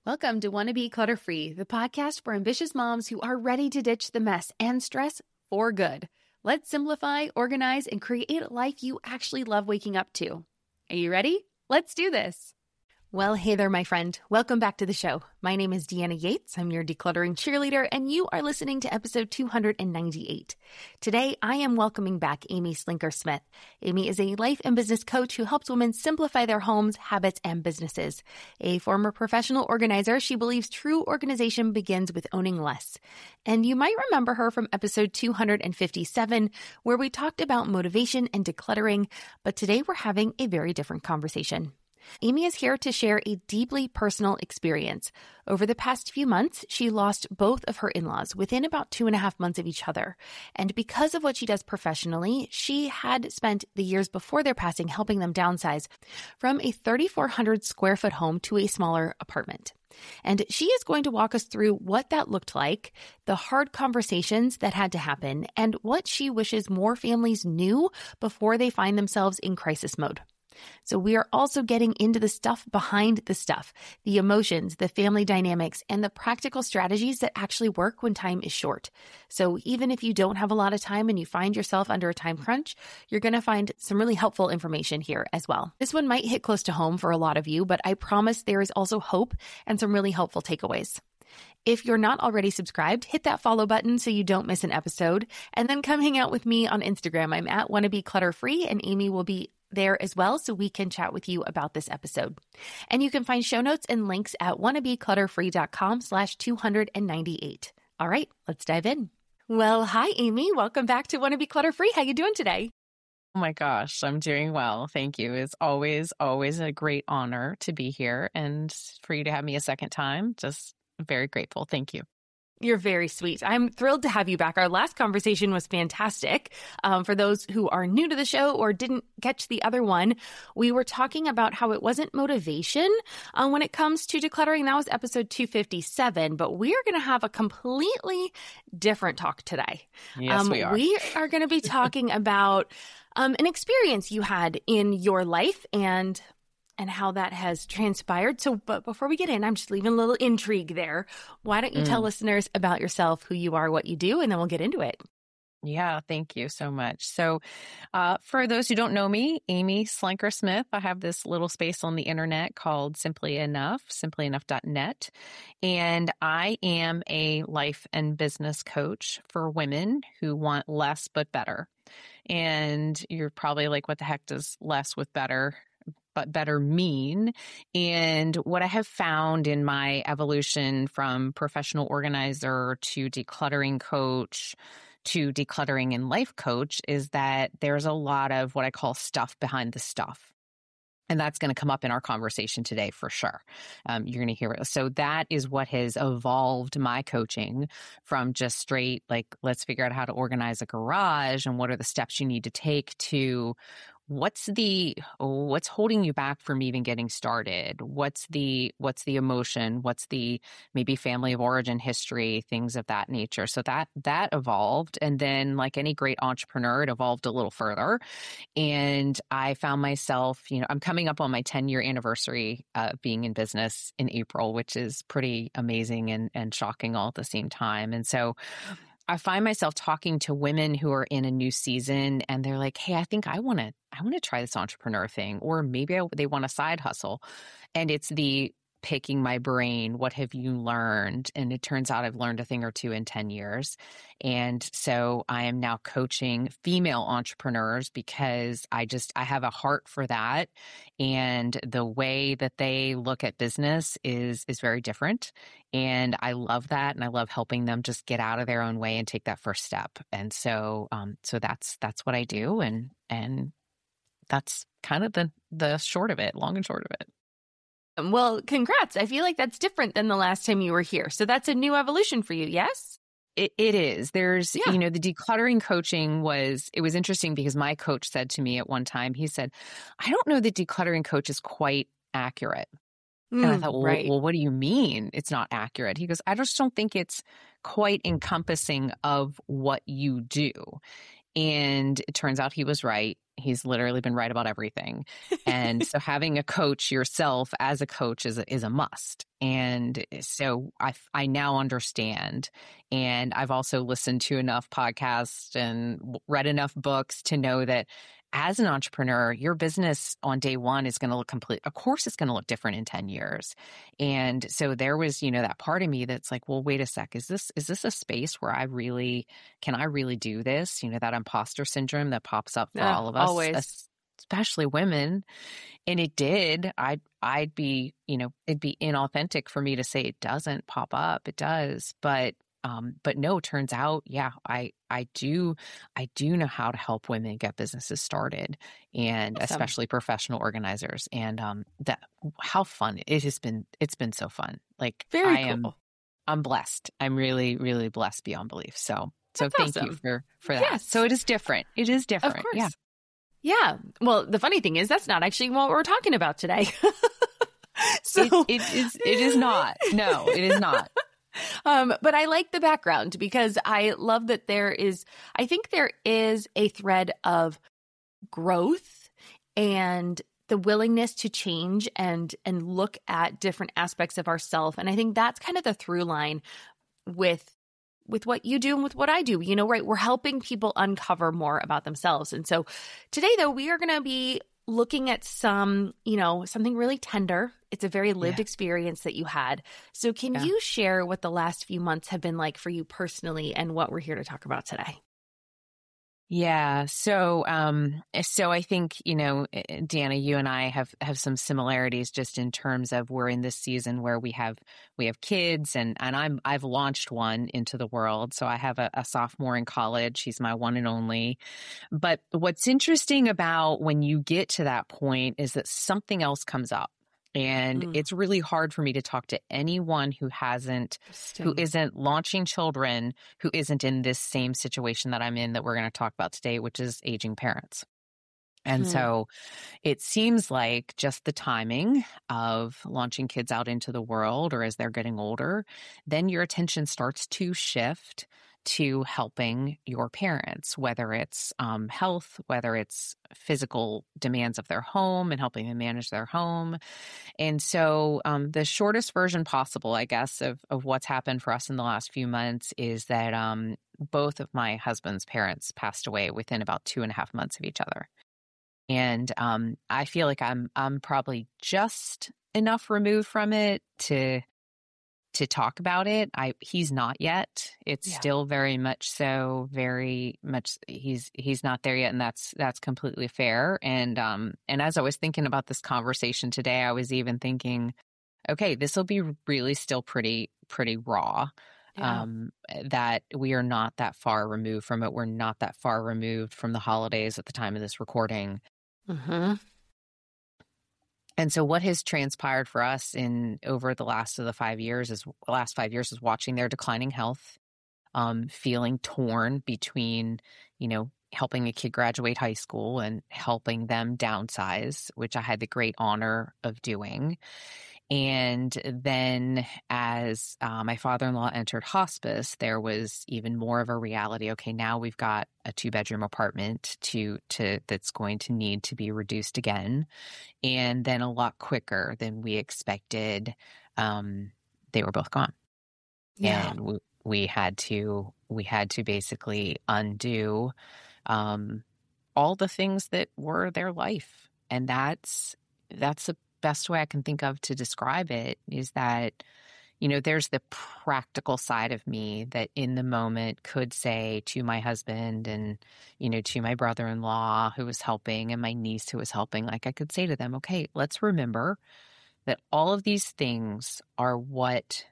Welcome to Wanna Be Clutter Free, the podcast for ambitious moms who are ready to ditch the mess and stress for good. Let's simplify, organize, and create a life you actually love waking up to. Are you ready? Let's do this. Well, hey there, my friend. Welcome back to the show. My name is Deanna Yates. I'm your decluttering cheerleader, and you are listening to episode 298. Today, I am welcoming back Amy Slinker-Smith. Amy is a life and business coach who helps women simplify their homes, habits, and businesses. A former professional organizer, she believes true organization begins with owning less. And you might remember her from episode 257, where we talked about motivation and decluttering, but today we're having a very different conversation. Amy is here to share a deeply personal experience. Over the past few months, she lost both of her in-laws within about 2.5 months of each other. And because of what she does professionally, she had spent the years before their passing helping them downsize from a 3,400 square foot home to a smaller apartment. And she is going to walk us through what that looked like, the hard conversations that had to happen, and what she wishes more families knew before they find themselves in crisis mode. So we are also getting into the stuff behind the stuff, the emotions, the family dynamics, and the practical strategies that actually work when time is short. So even if you don't have a lot of time and you find yourself under a time crunch, you're going to find some really helpful information here as well. This one might hit close to home for a lot of you, but I promise there is also hope and some really helpful takeaways. If you're not already subscribed, hit that follow button so you don't miss an episode. And then come hang out with me on Instagram. I'm at wannabeclutterfree, and Amy will be there as well so we can chat with you about this episode. And you can find show notes and links at wannabeclutterfree.com/298. All right, let's dive in. Well, hi, Amy. Welcome back to Wanna Be Clutter Free. How you doing today? Oh my gosh, I'm doing well. Thank you. It's always a great honor to be here and for you to have me a second time. Just very grateful. Thank you. You're very sweet. I'm thrilled to have you back. Our last conversation was fantastic. For those who are new to the show or didn't catch the other one, we were talking about how it wasn't motivation when it comes to decluttering. That was episode 257, but we are going to have a completely different talk today. Yes, we are. We are going to be talking about an experience you had in your life and how that has transpired. So, but before we get in, I'm just leaving a little intrigue there. Why don't you tell listeners about yourself, who you are, what you do, and then we'll get into it. Yeah, thank you so much. So for those who don't know me, Amy Slinker-Smith, I have this little space on the internet called Simply Enough, simplyenough.net. And I am a life and business coach for women who want less but better. And you're probably like, what the heck does less with better but better mean? And what I have found in my evolution from professional organizer to decluttering coach to decluttering and life coach is that there's a lot of what I call stuff behind the stuff. And that's going to come up in our conversation today for sure. You're going to hear it. So that is what has evolved my coaching from just straight, like, let's figure out how to organize a garage and what are the steps you need to take to what's holding you back from even getting started? What's the emotion? What's the maybe family of origin history, things of that nature. So that evolved. And then like any great entrepreneur, it evolved a little further. And I found myself, I'm coming up on my 10-year anniversary of being in business in April, which is pretty amazing and shocking all at the same time. And so I find myself talking to women who are in a new season and they're like, hey, I think I want to try this entrepreneur thing, or maybe they want a side hustle. And it's the picking my brain. What have you learned? And it turns out I've learned a thing or two in 10 years. And so I am now coaching female entrepreneurs because I have a heart for that. And the way that they look at business is very different. And I love that. And I love helping them just get out of their own way and take that first step. And so, that's what I do. And that's kind of the short of it, long and short of it. Well, congrats. I feel like that's different than the last time you were here. So that's a new evolution for you, yes? It is. There's, the decluttering coaching was interesting because my coach said to me at one time, he said, I don't know that decluttering coach is quite accurate. And I thought, well, what do you mean it's not accurate? He goes, I just don't think it's quite encompassing of what you do. And it turns out he was right. He's literally been right about everything. And so having a coach yourself as a coach is a must. And so I now understand. And I've also listened to enough podcasts and read enough books to know that as an entrepreneur, your business on day one is going to look of course, it's going to look different in 10 years. And so there was, that part of me that's like, well, wait a sec, is this a space where can I really do this? That imposter syndrome that pops up for all of us, always. especially women. And it did. I'd be, it'd be inauthentic for me to say it doesn't pop up. It does. But no, it turns out, yeah, I do know how to help women get businesses started, and Awesome. especially professional organizers. And how fun it's been so fun. Like Very cool. I'm blessed. I'm really, really blessed beyond belief. So That's thank awesome. you for that. Yes. So it is different. It is different. Of course. Yeah. Yeah. Well, the funny thing is that's not actually what we're talking about today. So it is not. No, it is not. But I like the background because I love that I think there is a thread of growth and the willingness to change and look at different aspects of ourselves. And I think that's kind of the through line with what you do and with what I do, right? We're helping people uncover more about themselves. And so today, though, we are going to be looking at something really tender. It's a very lived experience that you had. So can you share what the last few months have been like for you personally and what we're here to talk about today? Yeah. So I think, Deanna, you and I have some similarities just in terms of we're in this season where we have kids and I've launched one into the world. So I have a sophomore in college. He's my one and only. But what's interesting about when you get to that point is that something else comes up. And it's really hard for me to talk to anyone who isn't launching children, who isn't in this same situation that I'm in that we're going to talk about today, which is aging parents. And so it seems like just the timing of launching kids out into the world or as they're getting older, then your attention starts to shift to helping your parents, whether it's health, whether it's physical demands of their home and helping them manage their home. And so the shortest version possible, I guess, of what's happened for us in the last few months is that both of my husband's parents passed away within about 2.5 months of each other. And I feel like I'm probably just enough removed from it to talk about it. He's not yet. It's still very much so, very much he's not there yet, and that's completely fair. And as I was thinking about this conversation today, I was even thinking, okay, this will be really still pretty raw. Yeah. That we are not that far removed from it. We're not that far removed from the holidays at the time of this recording. Mm-hmm. And so what has transpired for us over the last 5 years is watching their declining health, feeling torn between, helping a kid graduate high school and helping them downsize, which I had the great honor of doing. And then as my father-in-law entered hospice, there was even more of a reality. Okay, now we've got a 2-bedroom apartment that's going to need to be reduced again. And then a lot quicker than we expected, they were both gone. Yeah. And we had to basically undo all the things that were their life. And that's the best way I can think of to describe it is that, there's the practical side of me that in the moment could say to my husband and, to my brother-in-law who was helping and my niece who was helping, like I could say to them, okay, let's remember that all of these things are what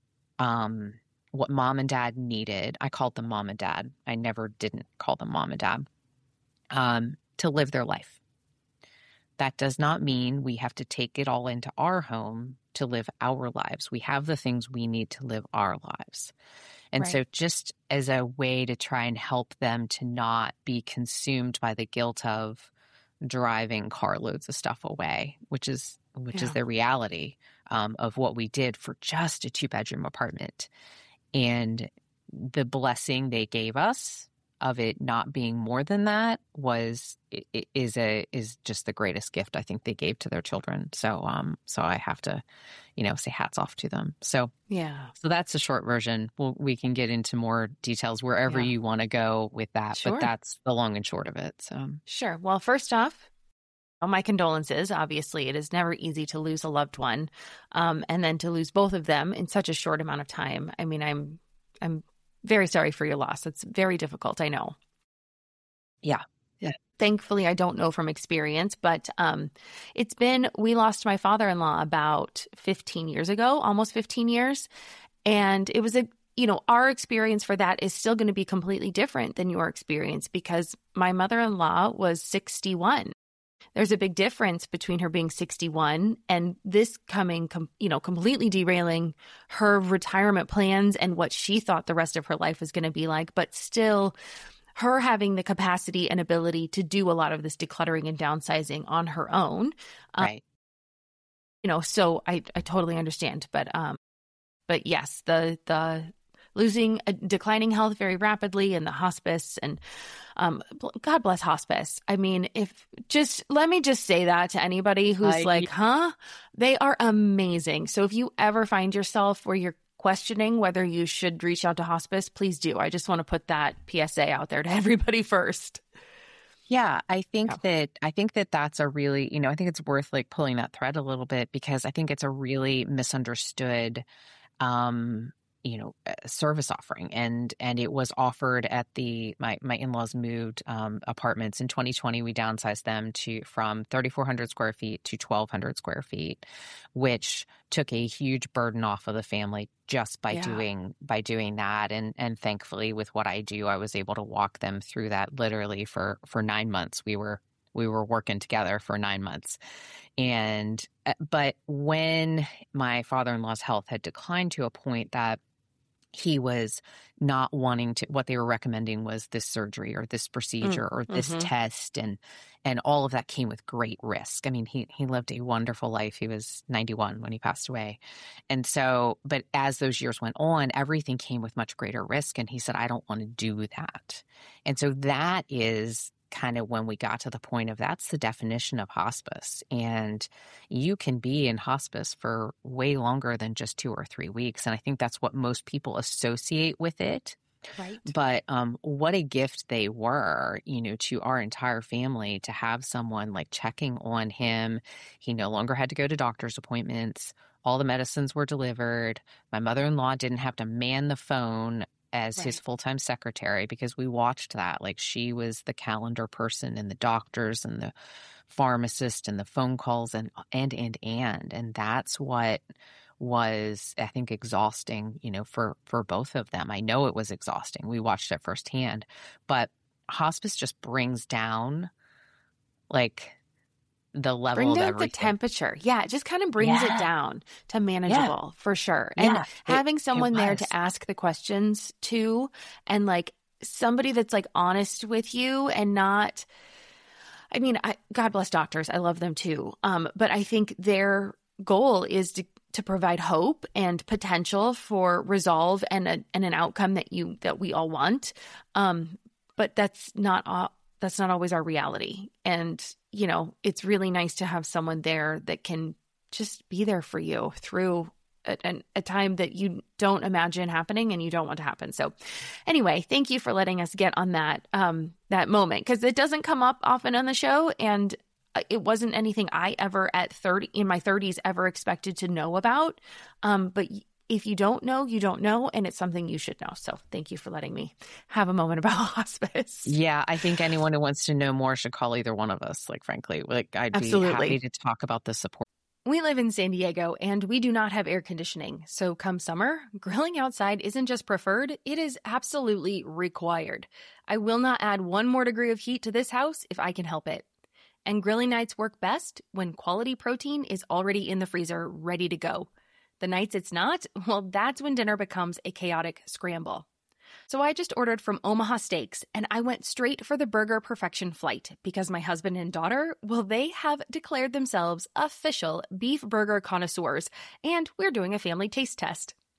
mom and dad needed. I called them mom and dad. I never didn't call them mom and dad, to live their life. That does not mean we have to take it all into our home to live our lives. We have the things we need to live our lives. And so just as a way to try and help them to not be consumed by the guilt of driving carloads of stuff away, which is the reality of what we did for just a 2-bedroom apartment. And the blessing they gave us of it not being more than that is just the greatest gift I think they gave to their children. So I have to, say hats off to them. So Yeah. So that's the short version. We can get into more details wherever you want to go with that, Sure. but that's the long and short of it. So Sure. Well, first off, my condolences. Obviously, it is never easy to lose a loved one, and then to lose both of them in such a short amount of time. I mean, I'm very sorry for your loss. It's very difficult, I know. Yeah. Thankfully, I don't know from experience, but we lost my father-in-law about 15 years ago, almost 15 years. And it was our experience for that is still going to be completely different than your experience because my mother-in-law was 61. There's a big difference between her being 61 and this coming, completely derailing her retirement plans and what she thought the rest of her life was going to be like, but still her having the capacity and ability to do a lot of this decluttering and downsizing on her own. Right. So I totally understand. But yes, the declining health very rapidly and the hospice and God bless hospice. I mean, let me just say that to anybody who's they are amazing. So if you ever find yourself where you're questioning whether you should reach out to hospice, please do. I just want to put that PSA out there to everybody first. Yeah, I think that that's a really, I think it's worth pulling that thread a little bit because I think it's a really misunderstood service offering. And it was offered at my in-laws moved apartments in 2020. We downsized them from 3,400 square feet to 1,200 square feet, which took a huge burden off of the family just by doing that. And thankfully with what I do, I was able to walk them through that literally for 9 months. We were working together for 9 months. But when my father-in-law's health had declined to a point that he was not wanting to, what they were recommending was this surgery or this procedure or this test. And all of that came with great risk. I mean, he lived a wonderful life. He was 91 when he passed away. And so, but as those years went on, everything came with much greater risk. And he said, I don't want to do that. And so that is kind of when we got to the point of that's the definition of hospice. And you can be in hospice for way longer than just 2 or 3 weeks. And I think that's what most people associate with it. Right. But what a gift they were, to our entire family to have someone checking on him. He no longer had to go to doctor's appointments. All the medicines were delivered. My mother-in-law didn't have to man the phone as his full-time secretary because we watched that. She was the calendar person and the doctors and the pharmacist and the phone calls and that's what was, I think, exhausting, for both of them. I know it was exhausting. We watched it firsthand, but hospice just brings down the level of everything. The temperature. Yeah, it just kind of brings it down to manageable for sure. And having someone there to ask the questions to, and somebody that's honest with you and not, I mean, God bless doctors. I love them too. But I think their goal is to provide hope and potential for resolve and an outcome that we all want. But that's not always our reality. And, it's really nice to have someone there that can just be there for you through a time that you don't imagine happening and you don't want to happen. So anyway, thank you for letting us get on that moment, because it doesn't come up often on the show. And it wasn't anything I ever in my 30s ever expected to know about. But if you don't know, you don't know, and it's something you should know. So thank you for letting me have a moment about hospice. Yeah, I think anyone who wants to know more should call either one of us, frankly. I'd be happy to talk about the support. We live in San Diego, and we do not have air conditioning. So come summer, grilling outside isn't just preferred, it is absolutely required. I will not add one more degree of heat to this house if I can help it. And grilling nights work best when quality protein is already in the freezer, ready to go. The nights it's not, well, that's when dinner becomes a chaotic scramble. So I just ordered from Omaha Steaks, and I went straight for the Burger Perfection flight because my husband and daughter, well, they have declared themselves official beef burger connoisseurs, and we're doing a family taste test.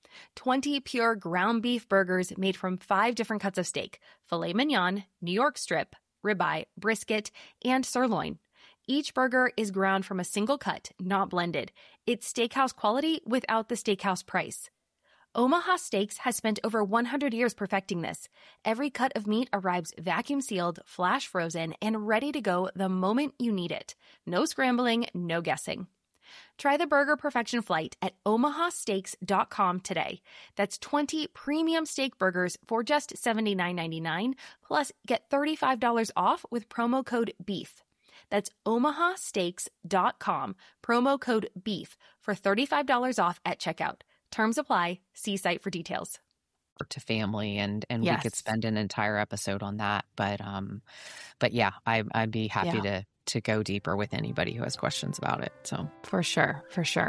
20 pure ground beef burgers made from 5 different cuts of steak: filet mignon, New York strip, ribeye, brisket, and sirloin. Each burger is ground from a single cut, not blended. It's steakhouse quality without the steakhouse price. Omaha Steaks has spent over 100 years perfecting this. Every cut of meat arrives vacuum sealed, flash frozen, and ready to go the moment you need it. No scrambling, no guessing. Try the Burger Perfection Flight at omahasteaks.com today. That's 20 premium steak burgers for just $79.99, plus get $35 off with promo code BEEF. That's omahasteaks.com, promo code BEEF for $35 off at checkout. Terms apply. See site for details. To family, and yes, we could spend an entire episode on that. But yeah, I'd be happy to go deeper with anybody who has questions about it. So for sure.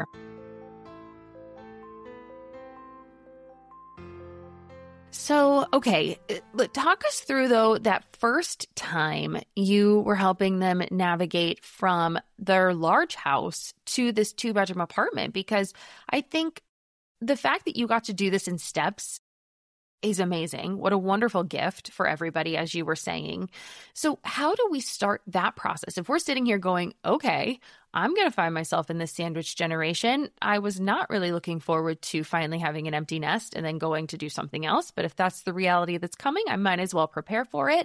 So, okay, talk us through, though, that first time you were helping them navigate from their large house to this 2-bedroom apartment, because I think the fact that you got to do this in steps is amazing. What a wonderful gift for everybody, as you were saying. So how do we start that process? If we're sitting here going, okay, I'm going to find myself in this sandwich generation. I was not really looking forward to finally having an empty nest and then going to do something else. But if that's the reality that's coming, I might as well prepare for it.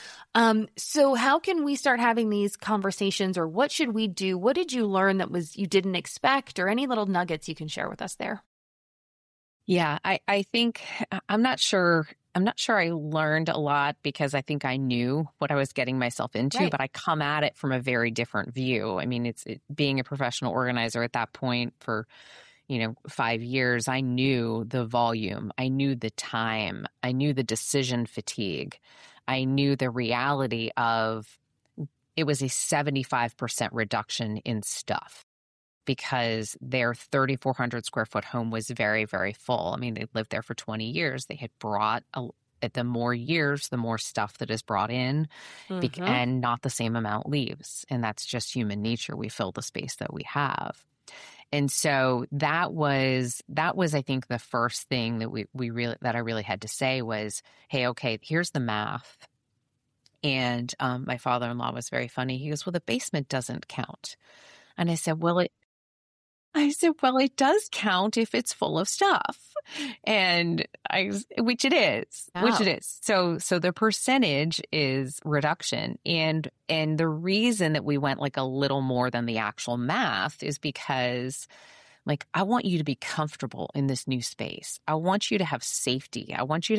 So how can we start having these conversations, or what should we do? What did you learn that you didn't expect, or any little nuggets you can share with us there? Yeah, I think I'm not sure I learned a lot, because I think I knew what I was getting myself into, right, but I come at it from a very different view. I mean, being a professional organizer at that point for, 5 years, I knew the volume, I knew the time, I knew the decision fatigue, I knew the reality of it was a 75% reduction in stuff, because their 3,400 square foot home was very, very full. I mean, they lived there for 20 years. They had brought, the more years, the more stuff that is brought in, and not the same amount leaves. And that's just human nature. We fill the space that we have. And so that was, I think, the first thing that I really had to say was, hey, okay, here's the math. And my father-in-law was very funny. He goes, well, the basement doesn't count. And I said, well, it does count if it's full of stuff. And which it is. So the percentage is reduction. And the reason that we went like a little more than the actual math is because, like, I want you to be comfortable in this new space. I want you to have safety.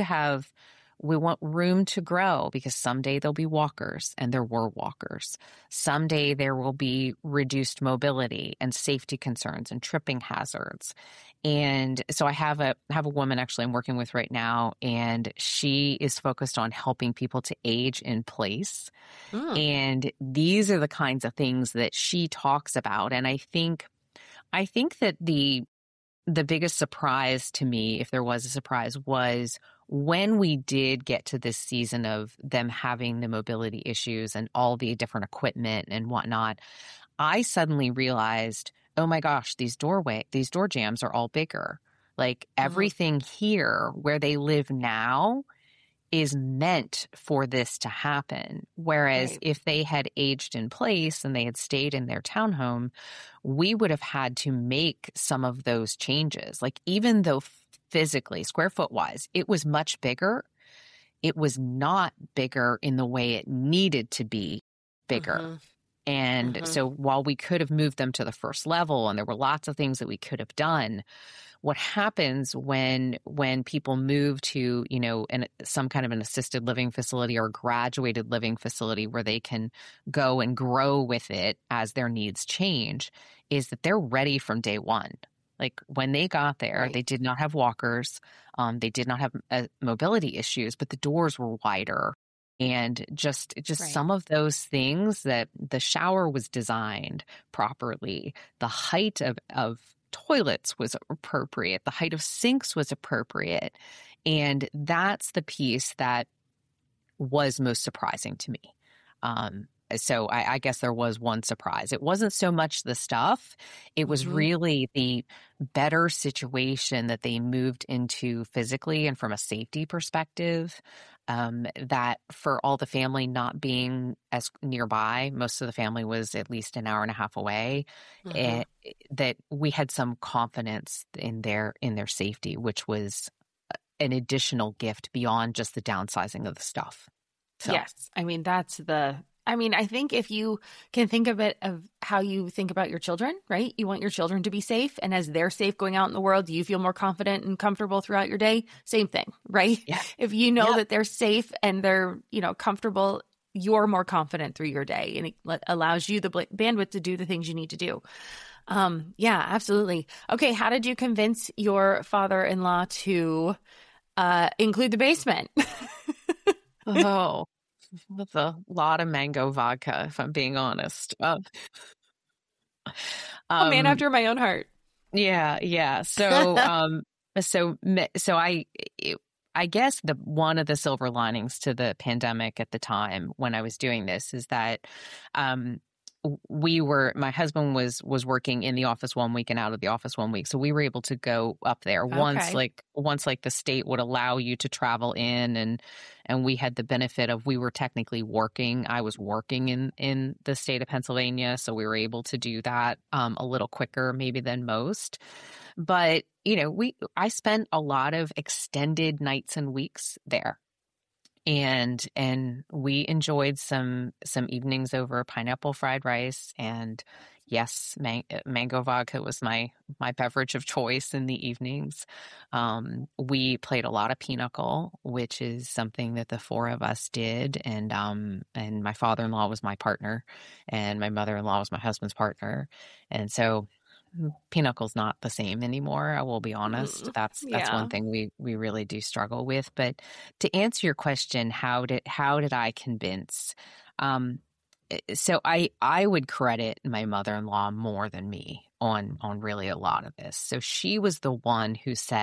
We want room to grow, because someday there'll be walkers, and there were walkers. Someday there will be reduced mobility and safety concerns and tripping hazards. And so I have a woman actually I'm working with right now, and she is focused on helping people to age in place. And these are the kinds of things that she talks about. And I think that the biggest surprise to me, if there was a surprise, was when we did get to this season of them having the mobility issues and all the different equipment and whatnot, I suddenly realized, oh my gosh, these door jambs are all bigger. Like everything here where they live now is meant for this to happen. Whereas if they had aged in place and they had stayed in their townhome, we would have had to make some of those changes. Like, even though physically, square foot wise, it was much bigger, it was not bigger in the way it needed to be bigger. And so while we could have moved them to the first level, and there were lots of things that we could have done, what happens when people move to, some kind of an assisted living facility or graduated living facility where they can go and grow with it as their needs change, is that they're ready from day one. Like, when they got there, they did not have walkers. They did not have mobility issues, but the doors were wider. And just some of those things, that the shower was designed properly. The height of toilets was appropriate. The height of sinks was appropriate. And that's the piece that was most surprising to me. so I guess there was one surprise. It wasn't so much the stuff. It was really the better situation that they moved into physically and from a safety perspective. That for all the family not being as nearby, most of the family was at least an hour and a half away, that we had some confidence in their safety, which was an additional gift beyond just the downsizing of the stuff. So. Yes. I mean, I think if you can think of it of how you think about your children, right? You want your children to be safe. And as they're safe going out in the world, do you feel more confident and comfortable throughout your day? Same thing, right? Yeah. If you know that they're safe and they're, comfortable, you're more confident through your day, and it allows you the bandwidth to do the things you need to do. Yeah, absolutely. Okay. How did you convince your father-in-law to include the basement? Oh, with a lot of mango vodka, if I'm being honest. A man after my own heart. Yeah. So, I guess one of the silver linings to the pandemic at the time when I was doing this is that, my husband was working in the office one week and out of the office one week. So we were able to go up there once the state would allow you to travel in, and we had the benefit of, we were technically working. I was working in the state of Pennsylvania. So we were able to do that, a little quicker maybe than most. But, I spent a lot of extended nights and weeks there. And we enjoyed some evenings over pineapple fried rice, and yes, mango vodka was my beverage of choice in the evenings. We played a lot of pinochle, which is something that the four of us did, and my father-in-law was my partner, and my mother-in-law was my husband's partner, and so Pinocle's not the same anymore. I will be honest. That's one thing we really do struggle with. But to answer your question, how did I convince? So I would credit my mother-in-law more than me on really a lot of this. So she was the one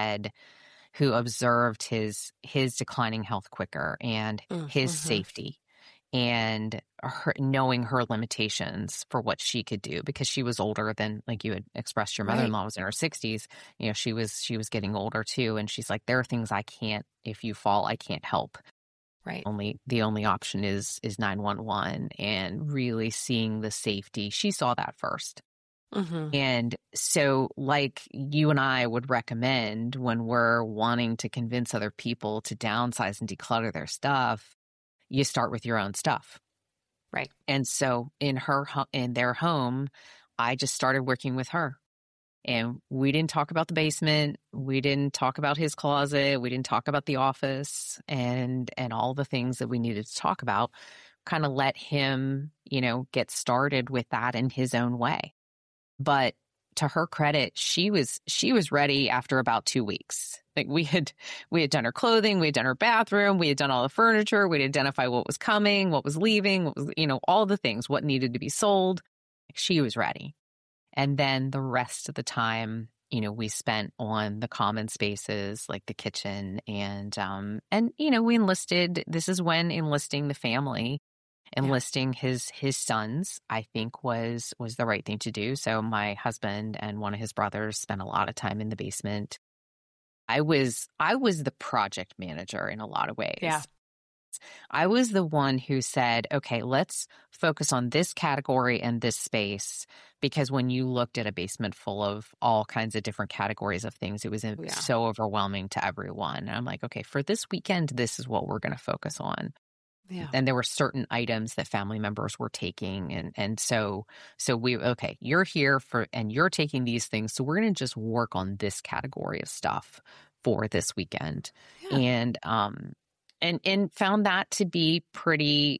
who observed his declining health quicker and his safety, and knowing her limitations for what she could do, because she was older than, like you had expressed, your mother-in-law was in her 60s. She was getting older too. And she's like, there are things I can't, if you fall, I can't help. Right. The only option is 911, and really seeing the safety. She saw that first. And so, like you and I would recommend when we're wanting to convince other people to downsize and declutter their stuff, you start with your own stuff. Right. And so in their home, I just started working with her. And we didn't talk about the basement. We didn't talk about his closet. We didn't talk about the office and all the things that we needed to talk about. Kind of let him, get started with that in his own way. But to her credit, she was ready after about 2 weeks. Like we had done her clothing, we had done her bathroom, we had done all the furniture, we'd identify what was coming, what was leaving, what was, all the things, what needed to be sold. She was ready. And then the rest of the time, we spent on the common spaces like the kitchen, and we enlisted. This is when enlisting the family. Enlisting his sons, I think, was the right thing to do. So my husband and one of his brothers spent a lot of time in the basement. I was the project manager in a lot of ways. Yeah. I was the one who said, okay, let's focus on this category and this space, because when you looked at a basement full of all kinds of different categories of things, it was so overwhelming to everyone. And I'm like, okay, for this weekend, this is what we're going to focus on. Yeah. And there were certain items that family members were taking. And so you're here and you're taking these things. So we're going to just work on this category of stuff for this weekend. Yeah. And found that to be pretty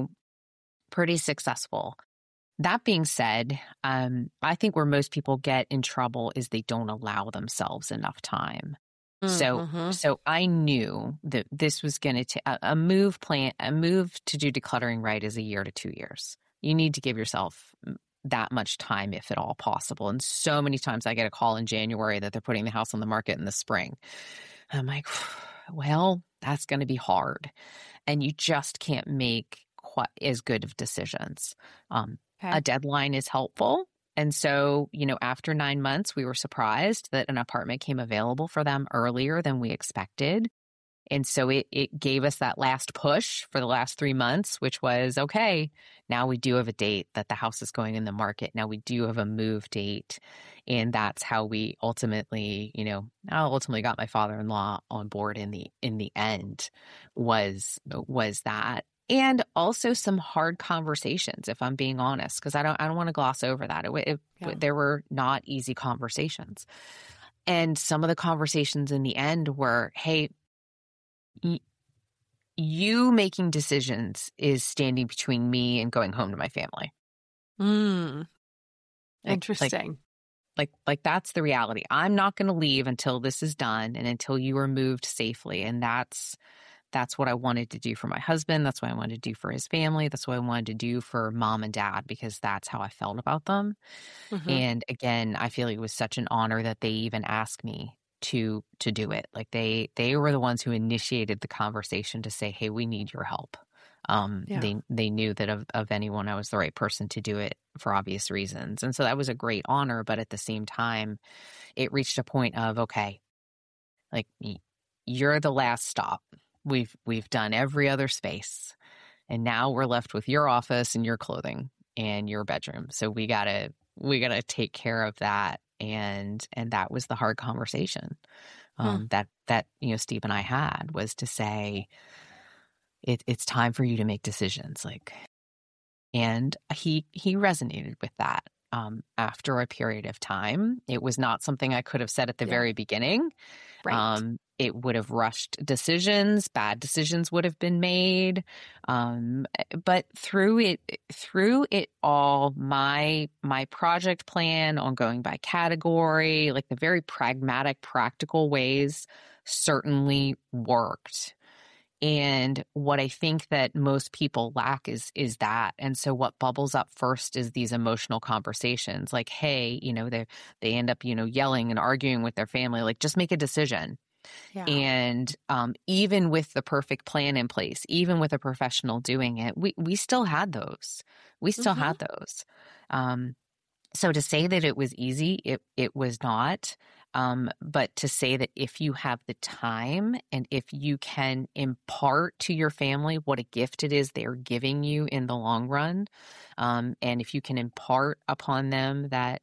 successful. That being said, I think where most people get in trouble is they don't allow themselves enough time. So I knew that this was going to take a move to do decluttering right is 1 year to 2 years. You need to give yourself that much time, if at all possible. And so many times I get a call in January that they're putting the house on the market in the spring. I'm like, well, that's going to be hard. And you just can't make quite as good of decisions. Okay. A deadline is helpful. And so, after 9 months, we were surprised that an apartment came available for them earlier than we expected. And so it gave us that last push for the last 3 months, which was, okay, now we do have a date that the house is going in the market. Now we do have a move date. And that's how we ultimately, I ultimately got my father-in-law on board in the end was that. And also some hard conversations, if I'm being honest, because I don't want to gloss over that. There were not easy conversations. And some of the conversations in the end were, hey, you making decisions is standing between me and going home to my family. Interesting. Like that's the reality. I'm not going to leave until this is done and until you are moved safely. And that's what I wanted to do for my husband. That's what I wanted to do for his family. That's what I wanted to do for mom and dad, because that's how I felt about them. Mm-hmm. And again, I feel like it was such an honor that they even asked me to do it. Like they were the ones who initiated the conversation to say, hey, we need your help. They knew that of anyone, I was the right person to do it for obvious reasons. And so that was a great honor. But at the same time, it reached a point of, okay, like you're the last stop. We've done every other space. And now we're left with your office and your clothing and your bedroom. So we gotta take care of that. And that was the hard conversation that Steve and I had, was to say, it's time for you to make decisions. And he resonated with that. After a period of time, it was not something I could have said at the very beginning. Right. It would have rushed decisions. Bad decisions would have been made. But through it all, my project plan on going by category, like the very pragmatic, practical ways, certainly worked. And what I think that most people lack is that. And so what bubbles up first is these emotional conversations, like, hey, they end up, yelling and arguing with their family, like, just make a decision. Yeah. And even with the perfect plan in place, even with a professional doing it, we still had those. We still had those. So to say that it was easy, it was not. But to say that if you have the time and if you can impart to your family what a gift it is they're giving you in the long run, and if you can impart upon them that,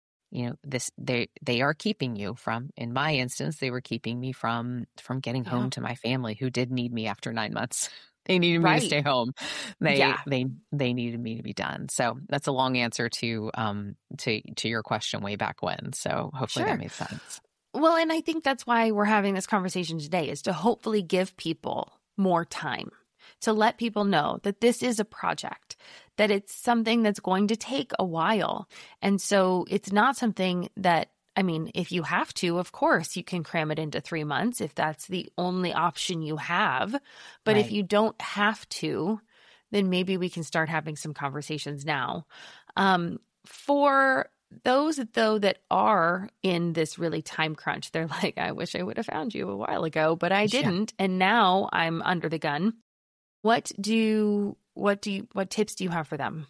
they are keeping you from, in my instance, they were keeping me from getting home to my family, who did need me after 9 months. They needed me to stay home. They needed me to be done. So that's a long answer to your question way back when. So hopefully that made sense. Well, and I think that's why we're having this conversation today, is to hopefully give people more time, to let people know that this is a project, that it's something that's going to take a while. And so it's not something that, I mean, if you have to, of course, you can cram it into 3 months if that's the only option you have. But if you don't have to, then maybe we can start having some conversations now. For those, though, that are in this really time crunch, they're like, I wish I would have found you a while ago, but I didn't. And now I'm under the gun. What tips do you have for them?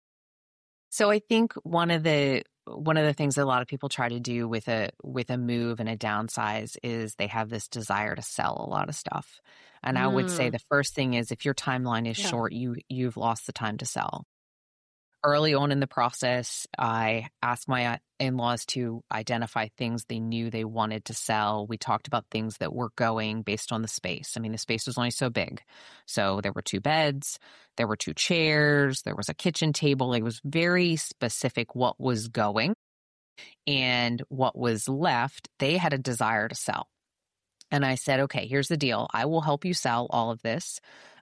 So I think one of the things that a lot of people try to do with a move and a downsize is they have this desire to sell a lot of stuff. And I would say the first thing is, if your timeline is short, you've lost the time to sell. Early on in the process, I asked my in-laws to identify things they knew they wanted to sell. We talked about things that were going based on the space. I mean, the space was only so big. So there were 2 beds, there were 2 chairs, there was a kitchen table. It was very specific what was going, and what was left, they had a desire to sell. And I said, okay, here's the deal. I will help you sell all of this.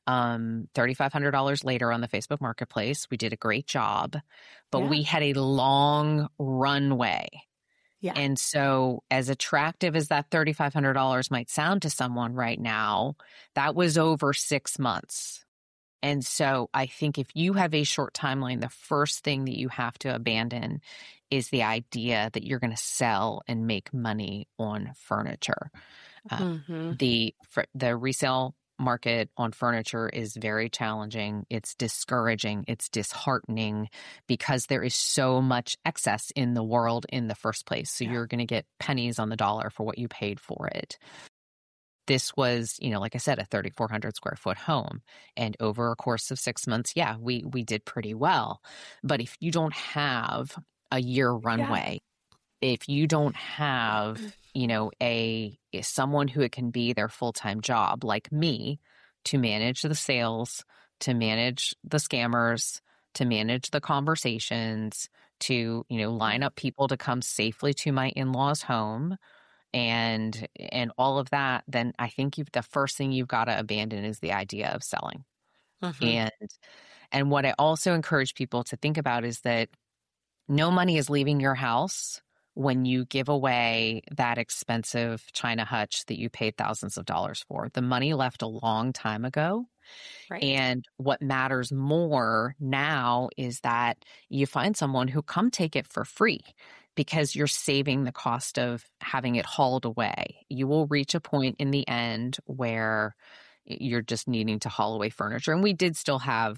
$3,500 later on the Facebook Marketplace. We did a great job, but we had a long runway. Yeah. And so as attractive as that $3,500 might sound to someone right now, that was over 6 months. And so I think if you have a short timeline, the first thing that you have to abandon is the idea that you're going to sell and make money on furniture. The resale market on furniture is very challenging. It's discouraging. It's disheartening because there is so much excess in the world in the first place. So you're going to get pennies on the dollar for what you paid for it. This was, like I said, a 3,400 square foot home. And over a course of 6 months, we did pretty well. But if you don't have a year runway, if you don't have, someone who it can be their full-time job like me to manage the sales, to manage the scammers, to manage the conversations, to, line up people to come safely to my in-laws' home and all of that, then I think the first thing you've got to abandon is the idea of selling. Mm-hmm. And what I also encourage people to think about is that no money is leaving your house when you give away that expensive China hutch that you paid thousands of dollars for. The money left a long time ago. Right. And what matters more now is that you find someone who come take it for free because you're saving the cost of having it hauled away. You will reach a point in the end where you're just needing to haul away furniture. And we did still have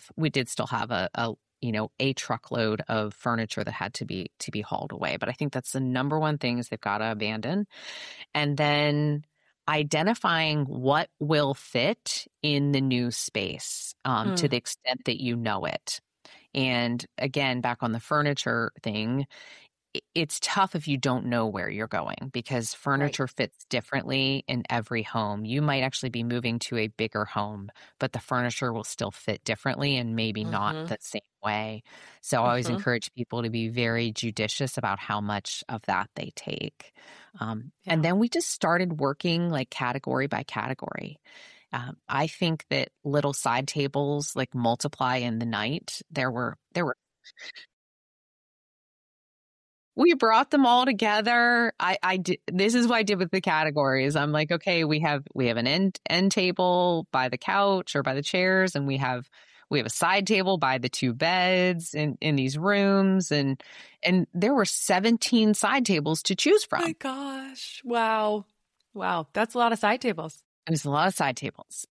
a truckload of furniture that had to be hauled away. But I think that's the number one thing is they've got to abandon. And then identifying what will fit in the new space to the extent that you know it. And again, back on the furniture thing, it's tough if you don't know where you're going because furniture fits differently in every home. You might actually be moving to a bigger home, but the furniture will still fit differently and maybe not the same way. So I always encourage people to be very judicious about how much of that they take. And then we just started working like category by category. I think that little side tables like multiply in the night. There were We brought them all together. I did, this is what I did with the categories. I'm like, okay, we have an end table by the couch or by the chairs, and we have a side table by the two beds in these rooms, and there were 17 side tables to choose from. Oh my gosh. Wow. That's a lot of side tables. It was a lot of side tables.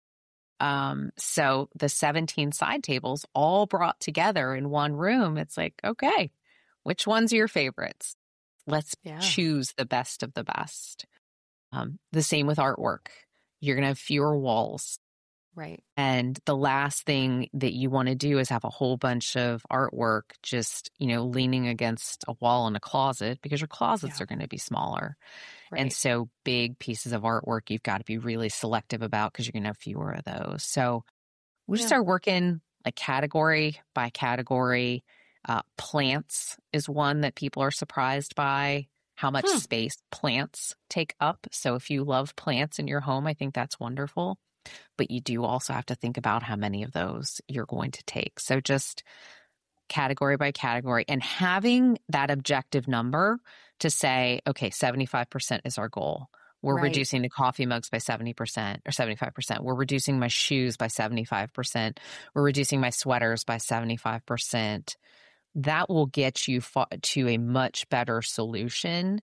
So the 17 side tables all brought together in one room. It's like, okay, which ones are your favorites? Let's choose the best of the best. The same with artwork. You're going to have fewer walls. Right. And the last thing that you want to do is have a whole bunch of artwork just, leaning against a wall in a closet because your closets are going to be smaller. Right. And so big pieces of artwork you've got to be really selective about because you're going to have fewer of those. So we just start working like category by category. Plants is one that people are surprised by how much space plants take up. So if you love plants in your home, I think that's wonderful. But you do also have to think about how many of those you're going to take. So just category by category and having that objective number to say, okay, 75% is our goal. We're reducing the coffee mugs by 70% or 75%. We're reducing my shoes by 75%. We're reducing my sweaters by 75%. That will get you to a much better solution.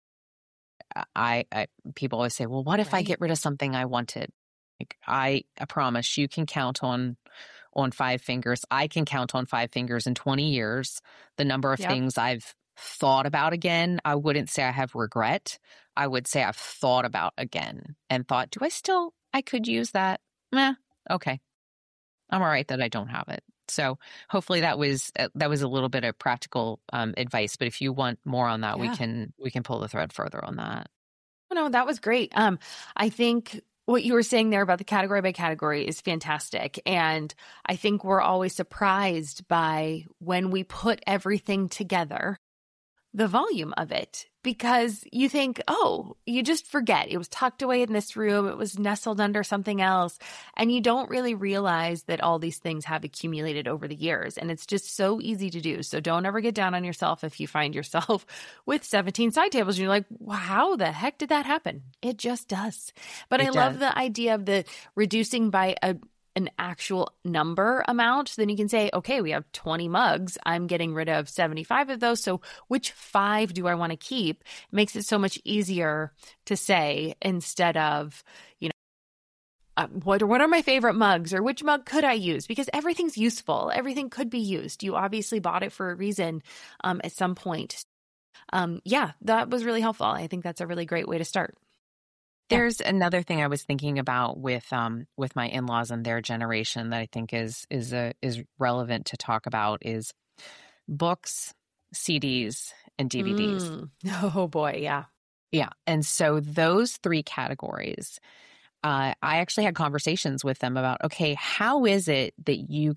People always say, well, what if I get rid of something I wanted? Like, I promise you can count on 5 fingers. I can count on 5 fingers in 20 years. The number of things I've thought about again, I wouldn't say I have regret. I would say I've thought about again and thought, I could use that. Okay. I'm all right that I don't have it. So hopefully that was a little bit of practical advice. But if you want more on that, we can pull the thread further on that. No, that was great. I think what you were saying there about the category by category is fantastic. And I think we're always surprised by when we put everything together, the volume of it, because you think, oh, you just forget it was tucked away in this room. It was nestled under something else. And you don't really realize that all these things have accumulated over the years. And it's just so easy to do. So don't ever get down on yourself if you find yourself with 17 side tables and you're like, wow, how the heck did that happen? It just does. But I love the idea of the reducing by an actual number amount. So then you can say, okay, we have 20 mugs. I'm getting rid of 75 of those. So which 5 do I want to keep? It makes it so much easier to say instead of, what are my favorite mugs, or which mug could I use? Because everything's useful. Everything could be used. You obviously bought it for a reason at some point. Yeah, that was really helpful. I think that's a really great way to start. There's another thing I was thinking about with my in-laws and their generation that I think is relevant to talk about is books, CDs, and DVDs. Oh boy, yeah. Yeah. And so those three categories, I actually had conversations with them about, okay, how is it that you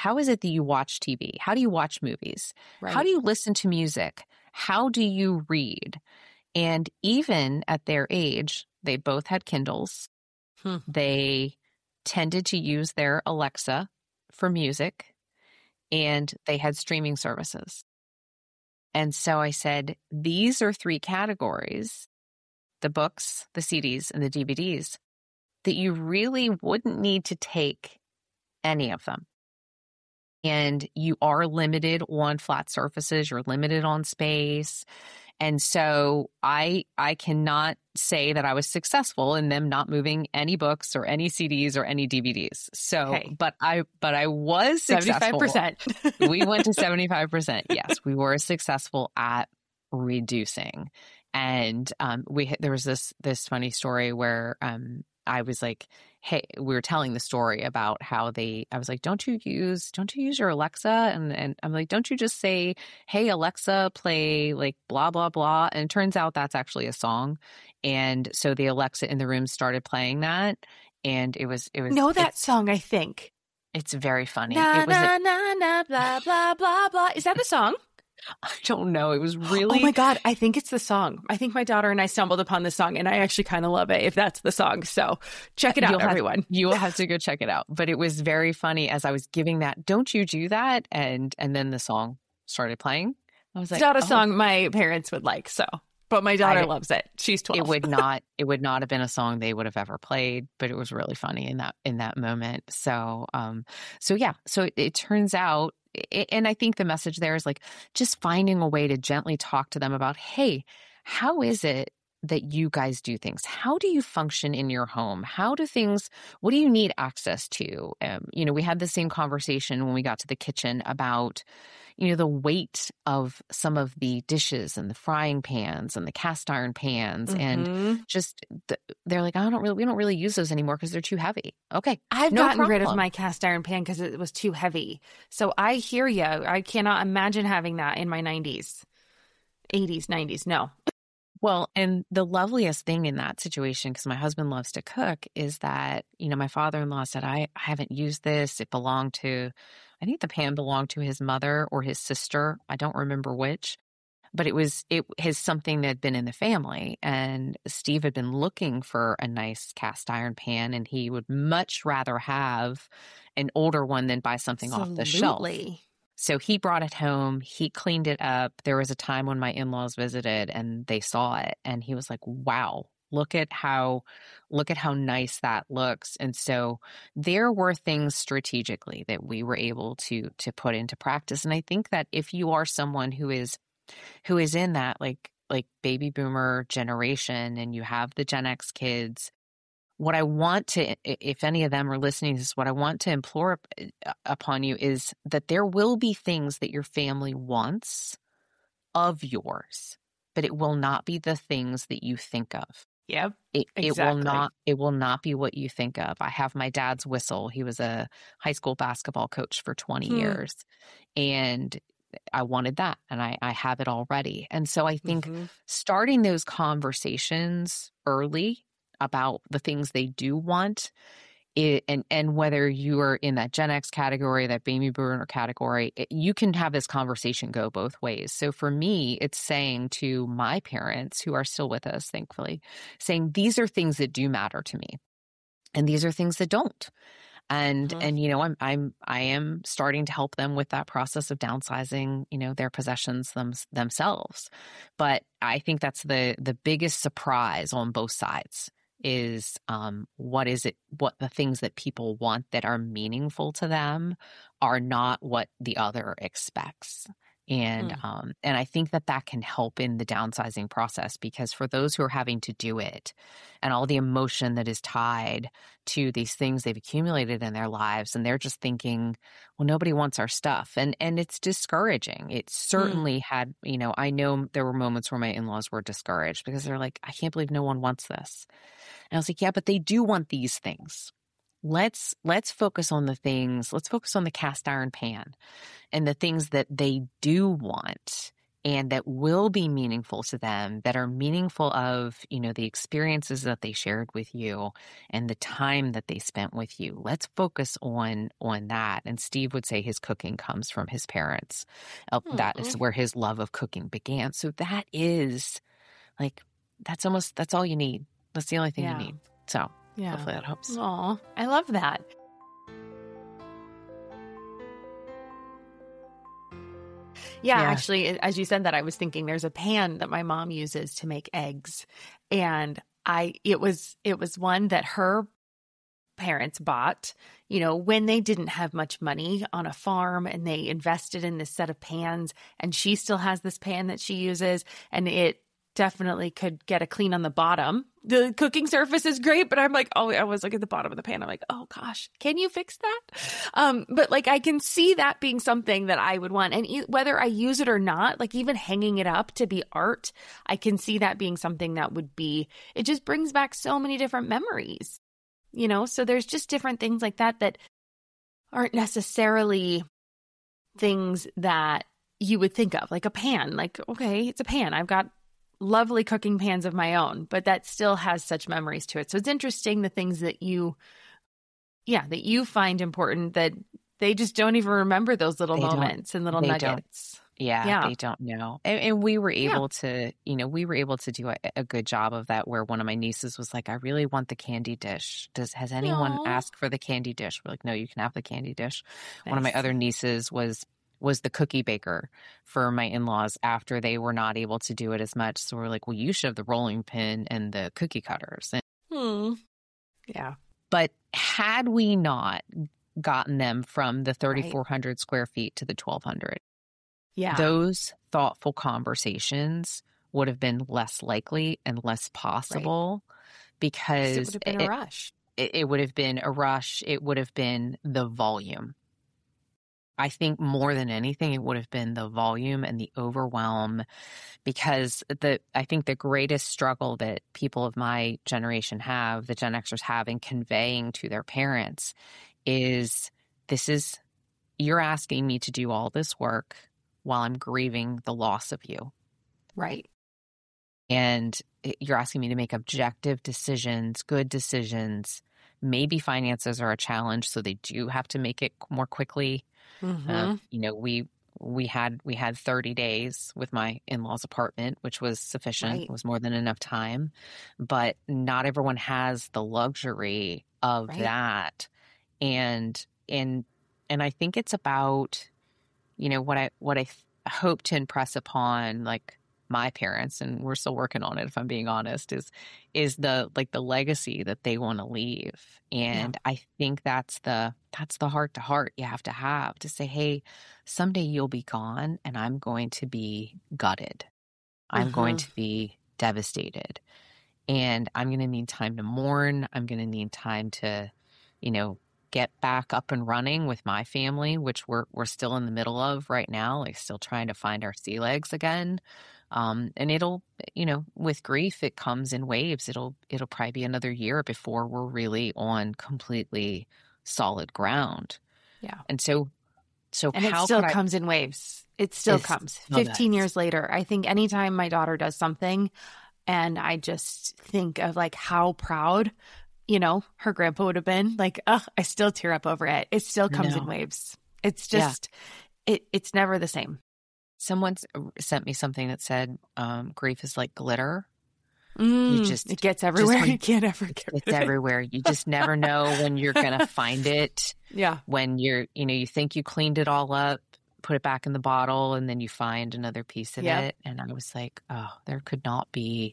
watch TV? How do you watch movies? Right. How do you listen to music? How do you read? And even at their age, they both had Kindles. They tended to use their Alexa for music, and they had streaming services. And so I said, these are three categories, the books, the CDs, and the DVDs, that you really wouldn't need to take any of them. And you are limited on flat surfaces, you're limited on space. And so I cannot say that I was successful in them not moving any books or any CDs or any DVDs. So, hey, but I was successful. 75%. We went to 75%. Yes, we were successful at reducing. And there was this funny story where I was like, hey, we were telling the story about how I was like, don't you use your Alexa? And I'm like, don't you just say, hey, Alexa, play like blah, blah, blah. And it turns out that's actually a song. And so the Alexa in the room started playing that. And it was know that song, I think. It's very funny. Na, na, na, na, blah, blah, blah, blah. Is that the song? I don't know. It was really... Oh my God. I think it's the song. I think my daughter and I stumbled upon the song, and I actually kind of love it if that's the song. So check it out, everyone. You will have to go check it out. But it was very funny as I was giving that, don't you do that? And then the song started playing. I was like, it's not a song my parents would like, so. But my daughter loves it. She's 12. It would not have been a song they would have ever played, but it was really funny in that moment. So yeah. So it turns out, and I think the message there is like just finding a way to gently talk to them about, hey, how is it that you guys do things? How do you function in your home? What do you need access to? We had the same conversation when we got to the kitchen about, the weight of some of the dishes and the frying pans and the cast iron pans. Mm-hmm. And just, they're like, we don't really use those anymore because they're too heavy. Okay. I've gotten rid of my cast iron pan because it was too heavy. So I hear you. I cannot imagine having that in my 90s, 80s, 90s. No. Well, and the loveliest thing in that situation, because my husband loves to cook, is that, my father-in-law said, I haven't used this. I think the pan belonged to his mother or his sister. I don't remember which, but it was something that had been in the family. And Steve had been looking for a nice cast iron pan, and he would much rather have an older one than buy something off the shelf. So he brought it home. He cleaned it up. There was a time when my in-laws visited and they saw it, and he was like, wow, look at how nice that looks. And so there were things strategically that we were able to put into practice. And I think that if you are someone who is in that like baby boomer generation and you have the Gen X kids, what I want to, if any of them are listening to this, what I want to implore upon you is that there will be things that your family wants of yours, but it will not be the things that you think of. Yep. Exactly. It will not be what you think of. I have my dad's whistle. He was a high school basketball coach for 20 years, and I wanted that, and I have it already. And so I think starting those conversations early about the things they do want, and whether you are in that Gen X category, that baby boomer category, you can have this conversation go both ways. So for me, it's saying to my parents who are still with us, thankfully, saying these are things that do matter to me, and these are things that don't. And I am starting to help them with that process of downsizing, their possessions themselves. But I think that's the biggest surprise on both sides is what the things that people want that are meaningful to them are not what the other expects. And I think that can help in the downsizing process, because for those who are having to do it and all the emotion that is tied to these things they've accumulated in their lives, and they're just thinking, well, nobody wants our stuff. And it's discouraging. It certainly had, I know there were moments where my in-laws were discouraged because they're like, I can't believe no one wants this. And I was like, yeah, but they do want these things. Let's focus on the things. Let's focus on the cast iron pan and the things that they do want and that will be meaningful to them, that are meaningful of, the experiences that they shared with you and the time that they spent with you. Let's focus on that. And Steve would say his cooking comes from his parents. That is where his love of cooking began. So that is that's all you need. That's the only thing you need. So hopefully that helps. Aw, I love that. Yeah, actually, as you said that, I was thinking there's a pan that my mom uses to make eggs. And it was one that her parents bought, when they didn't have much money on a farm, and they invested in this set of pans, and she still has this pan that she uses, and it definitely could get a clean on the bottom. The cooking surface is great, but I'm like, I was looking at the bottom of the pan. I'm like, oh gosh, can you fix that? But I can see that being something that I would want. And whether I use it or not, even hanging it up to be art, I can see that being something that would be, it just brings back so many different memories, so there's just different things like that aren't necessarily things that you would think of, like a pan, okay, it's a pan. I've got lovely cooking pans of my own, but that still has such memories to it. So it's interesting, the things that you find important, that they just don't even remember those little moments and little nuggets. They don't know. And we were able to, do a good job of that, where one of my nieces was like, I really want the candy dish. Has anyone asked for the candy dish? We're like, no, you can have the candy dish. Nice. One of my other nieces was the cookie baker for my in-laws after they were not able to do it as much. So we're like, well, you should have the rolling pin and the cookie cutters. Yeah. But had we not gotten them from the 3,400 square feet to the 1,200, those thoughtful conversations would have been less likely and less possible, because it would have been a rush. It would have been a rush. It would have been the volume. I think more than anything, it would have been the volume and the overwhelm, because I think the greatest struggle that people of my generation have, the Gen Xers have, in conveying to their parents is, you're asking me to do all this work while I'm grieving the loss of you. Right. And you're asking me to make objective decisions, good decisions. Maybe finances are a challenge, so they do have to make it more quickly. We had 30 days with my in-laws' apartment, which was sufficient. Right. It was more than enough time, but not everyone has the luxury of that. And I think it's about, what I hope to impress upon my parents, and we're still working on it, if I'm being honest, is the legacy that they want to leave. And I think that's the heart to heart you have to say, hey, someday you'll be gone and I'm going to be gutted. I'm going to be devastated, and I'm going to need time to mourn. I'm going to need time to, get back up and running with my family, which we're still in the middle of right now, still trying to find our sea legs again. And it'll, with grief, it comes in waves. It'll probably be another year before we're really on completely solid ground. Yeah. And so and it still comes in waves. It still comes 15 years later. I think anytime my daughter does something and I just think of how proud, her grandpa would have been, I still tear up over it. It still comes in waves. It's just, it's never the same. Someone sent me something that said, grief is like glitter. It gets everywhere. You can't ever get rid of it. It's everywhere. You just never know when you're going to find it. Yeah. When you think you cleaned it all up, put it back in the bottle, and then you find another piece of it. And I was like, oh, there could not be,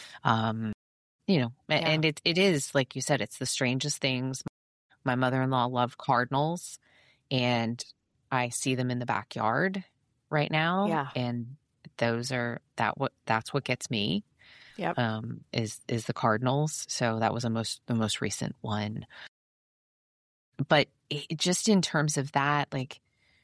and it is, like you said, it's the strangest things. My mother-in-law loved cardinals, and I see them in the backyard. right now. Yeah. And that's what gets me, Yep. is the Cardinals. So that was the most recent one. But just in terms of that, like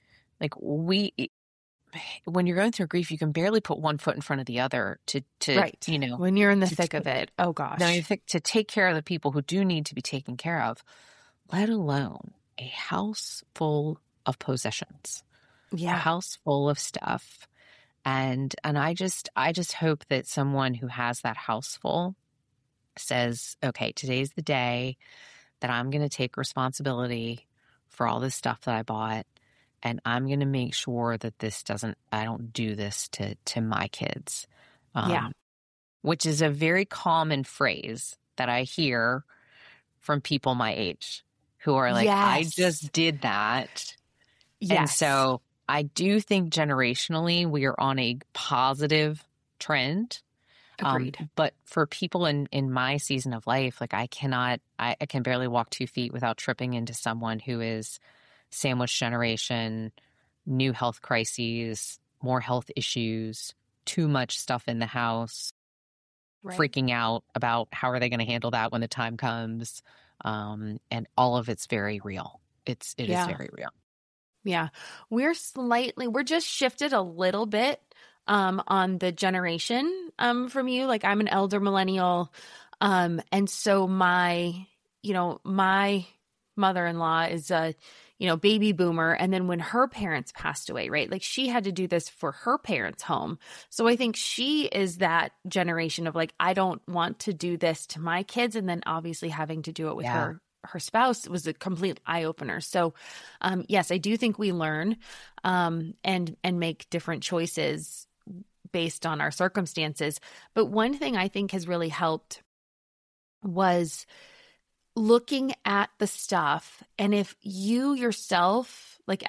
when you're going through grief, you can barely put one foot in front of the other to Right. you know, When you're in the to thick of it. Oh gosh. now you think to take care of the people who do need to be taken care of, let alone a house full of possessions, a Yeah. house full of stuff. And I just hope that someone who has that house full says, okay, today's the day that I'm going to take responsibility for all this stuff that I bought. And I'm going to make sure that I don't do this to my kids. Yeah. Which is a very common phrase that I hear from people my age who are like, I Yes. just did that. Yes. And so I do think generationally we are on a positive trend. Agreed. But for people in my season of life, like I can barely walk 2 feet without tripping into someone who is sandwich generation, new health crises, more health issues, too much stuff in the house, Right. freaking out about how are they going to handle that when the time comes. And all of it's very real. It is very real. Yeah. We're just shifted a little bit on the generation from you. Like I'm an elder millennial. And so my mother-in-law is a, baby boomer. And then when her parents passed away, right? Like she had to do this for her parents' home. So I think she is that generation of like, I don't want to do this to my kids. And then obviously having to do it with her spouse was a complete eye opener. So, yes, I do think we learn, and make different choices based on our circumstances. But one thing I think has really helped was looking at the stuff. And if you yourself, like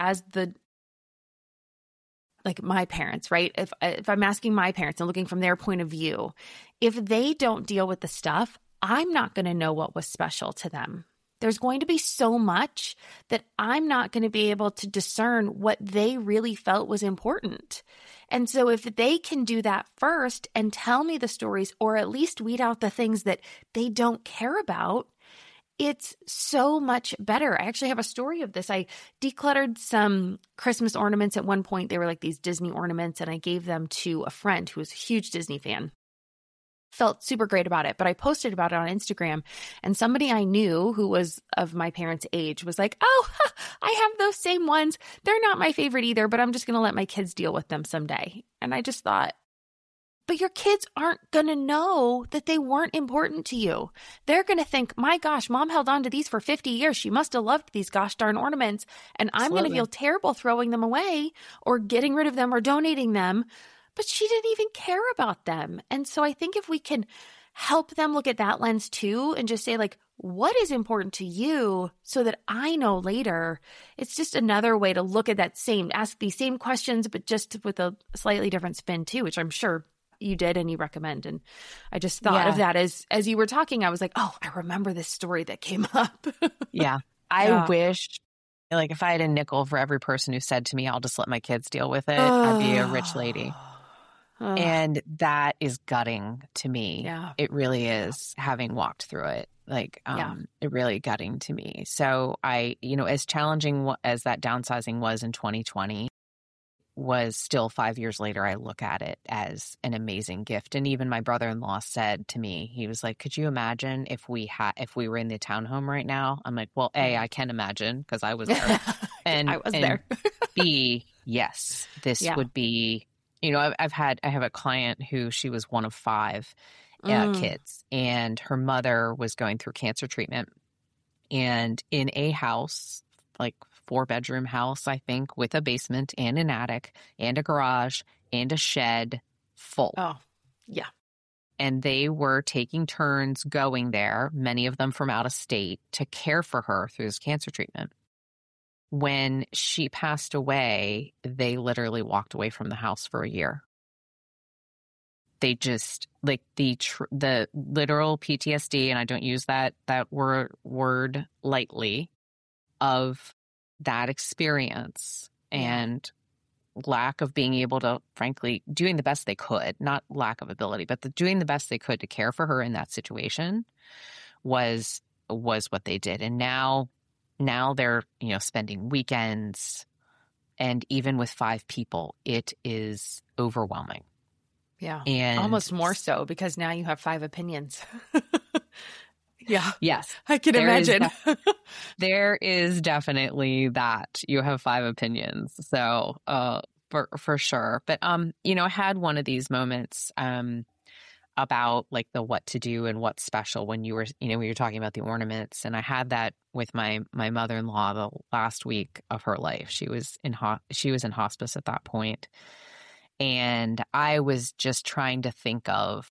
my parents, right? If I'm asking my parents and looking from their point of view, if they don't deal with the stuff, I'm not going to know what was special to them. There's going to be so much that I'm not going to be able to discern what they really felt was important. And so if they can do that first and tell me the stories, or at least weed out the things that they don't care about, it's so much better. I actually have a story of this. I decluttered some Christmas ornaments at one point. They were like these Disney ornaments, and I gave them to a friend who was a huge Disney fan. Felt super great about it, but I posted about it on Instagram, and somebody I knew who was of my parents' age was like, oh, I have those same ones. They're not my favorite either, but I'm just going to let my kids deal with them someday. And I just thought, but your kids aren't going to know that they weren't important to you. They're going to think, my gosh, mom held on to these for 50 years. She must have loved these gosh darn ornaments. And I'm going to feel terrible throwing them away or getting rid of them or donating them. But she didn't even care about them. And so I think if we can help them look at that lens too and just say like, what is important to you so that I know later, it's just another way to look at ask these same questions, but just with a slightly different spin too, which I'm sure you did and you recommend. And I just thought of that as you were talking, I was like, oh, I remember this story that came up. Yeah. I wish, like, if I had a nickel for every person who said to me, I'll just let my kids deal with it, I'd be a rich lady. And that is gutting to me. Yeah. It really is, having walked through it. Like, it really gutting to me. So I, as challenging as that downsizing was in 2020, was still 5 years later, I look at it as an amazing gift. And even my brother-in-law said to me, he was like, could you imagine if we were in the townhome right now? I'm like, well, A, I can imagine because I was there. And I was there. B, yes, this would be, I have a client who, she was one of 5 kids, and her mother was going through cancer treatment, and in a house, like 4-bedroom house, I think, with a basement and an attic and a garage and a shed full. Oh, yeah. And they were taking turns going there, many of them from out of state, to care for her through this cancer treatment. When she passed away, they literally walked away from the house for a year. They just, like, the literal PTSD, and I don't use that word lightly, of that experience. And lack of being able to, frankly, doing the best they could, not lack of ability, but doing the best they could to care for her in that situation was what they did. And now they're, spending weekends, and even with 5 people, it is overwhelming. Yeah. And almost more so because now you have 5 opinions. Yeah. Yes. I can imagine. There is definitely that. You have 5 opinions. So, for sure. But, I had one of these moments, about like the what to do and what's special when you were, when you're talking about the ornaments. And I had that with my mother-in-law the last week of her life. She was in hospice at that point. And I was just trying to think of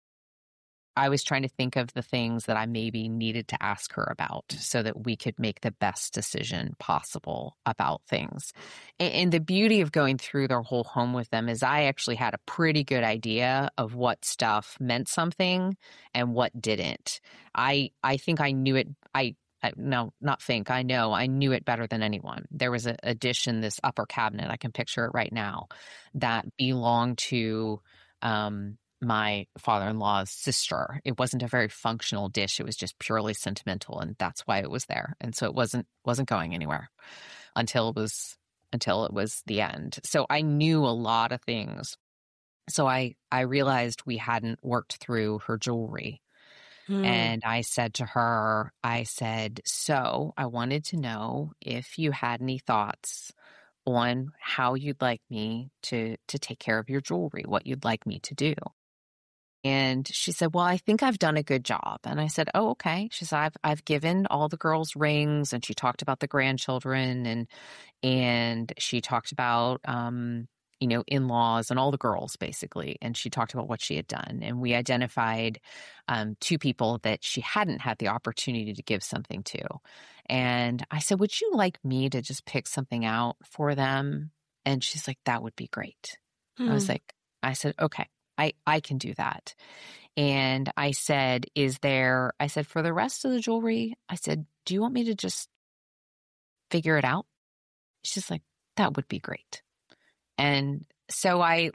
the things that I maybe needed to ask her about so that we could make the best decision possible about things. And the beauty of going through their whole home with them is I actually had a pretty good idea of what stuff meant something and what didn't. I think I knew it. I know I knew it better than anyone. There was a dish in this upper cabinet, I can picture it right now, that belonged to my father-in-law's sister. It wasn't a very functional dish. It was just purely sentimental, and that's why it was there. And so it wasn't going anywhere until it was the end. So I knew a lot of things. So I realized we hadn't worked through her jewelry. And I said to her, so I wanted to know if you had any thoughts on how you'd like me to take care of your jewelry, what you'd like me to do. And she said, well, I think I've done a good job. And I said, oh, okay. She said, I've given all the girls rings, and she talked about the grandchildren, and she talked about, in-laws and all the girls basically. And she talked about what she had done. And we identified 2 people that she hadn't had the opportunity to give something to. And I said, would you like me to just pick something out for them? And she's like, that would be great. I said, okay. I can do that. And I said, for the rest of the jewelry, I said, do you want me to just figure it out? She's like, that would be great. And so it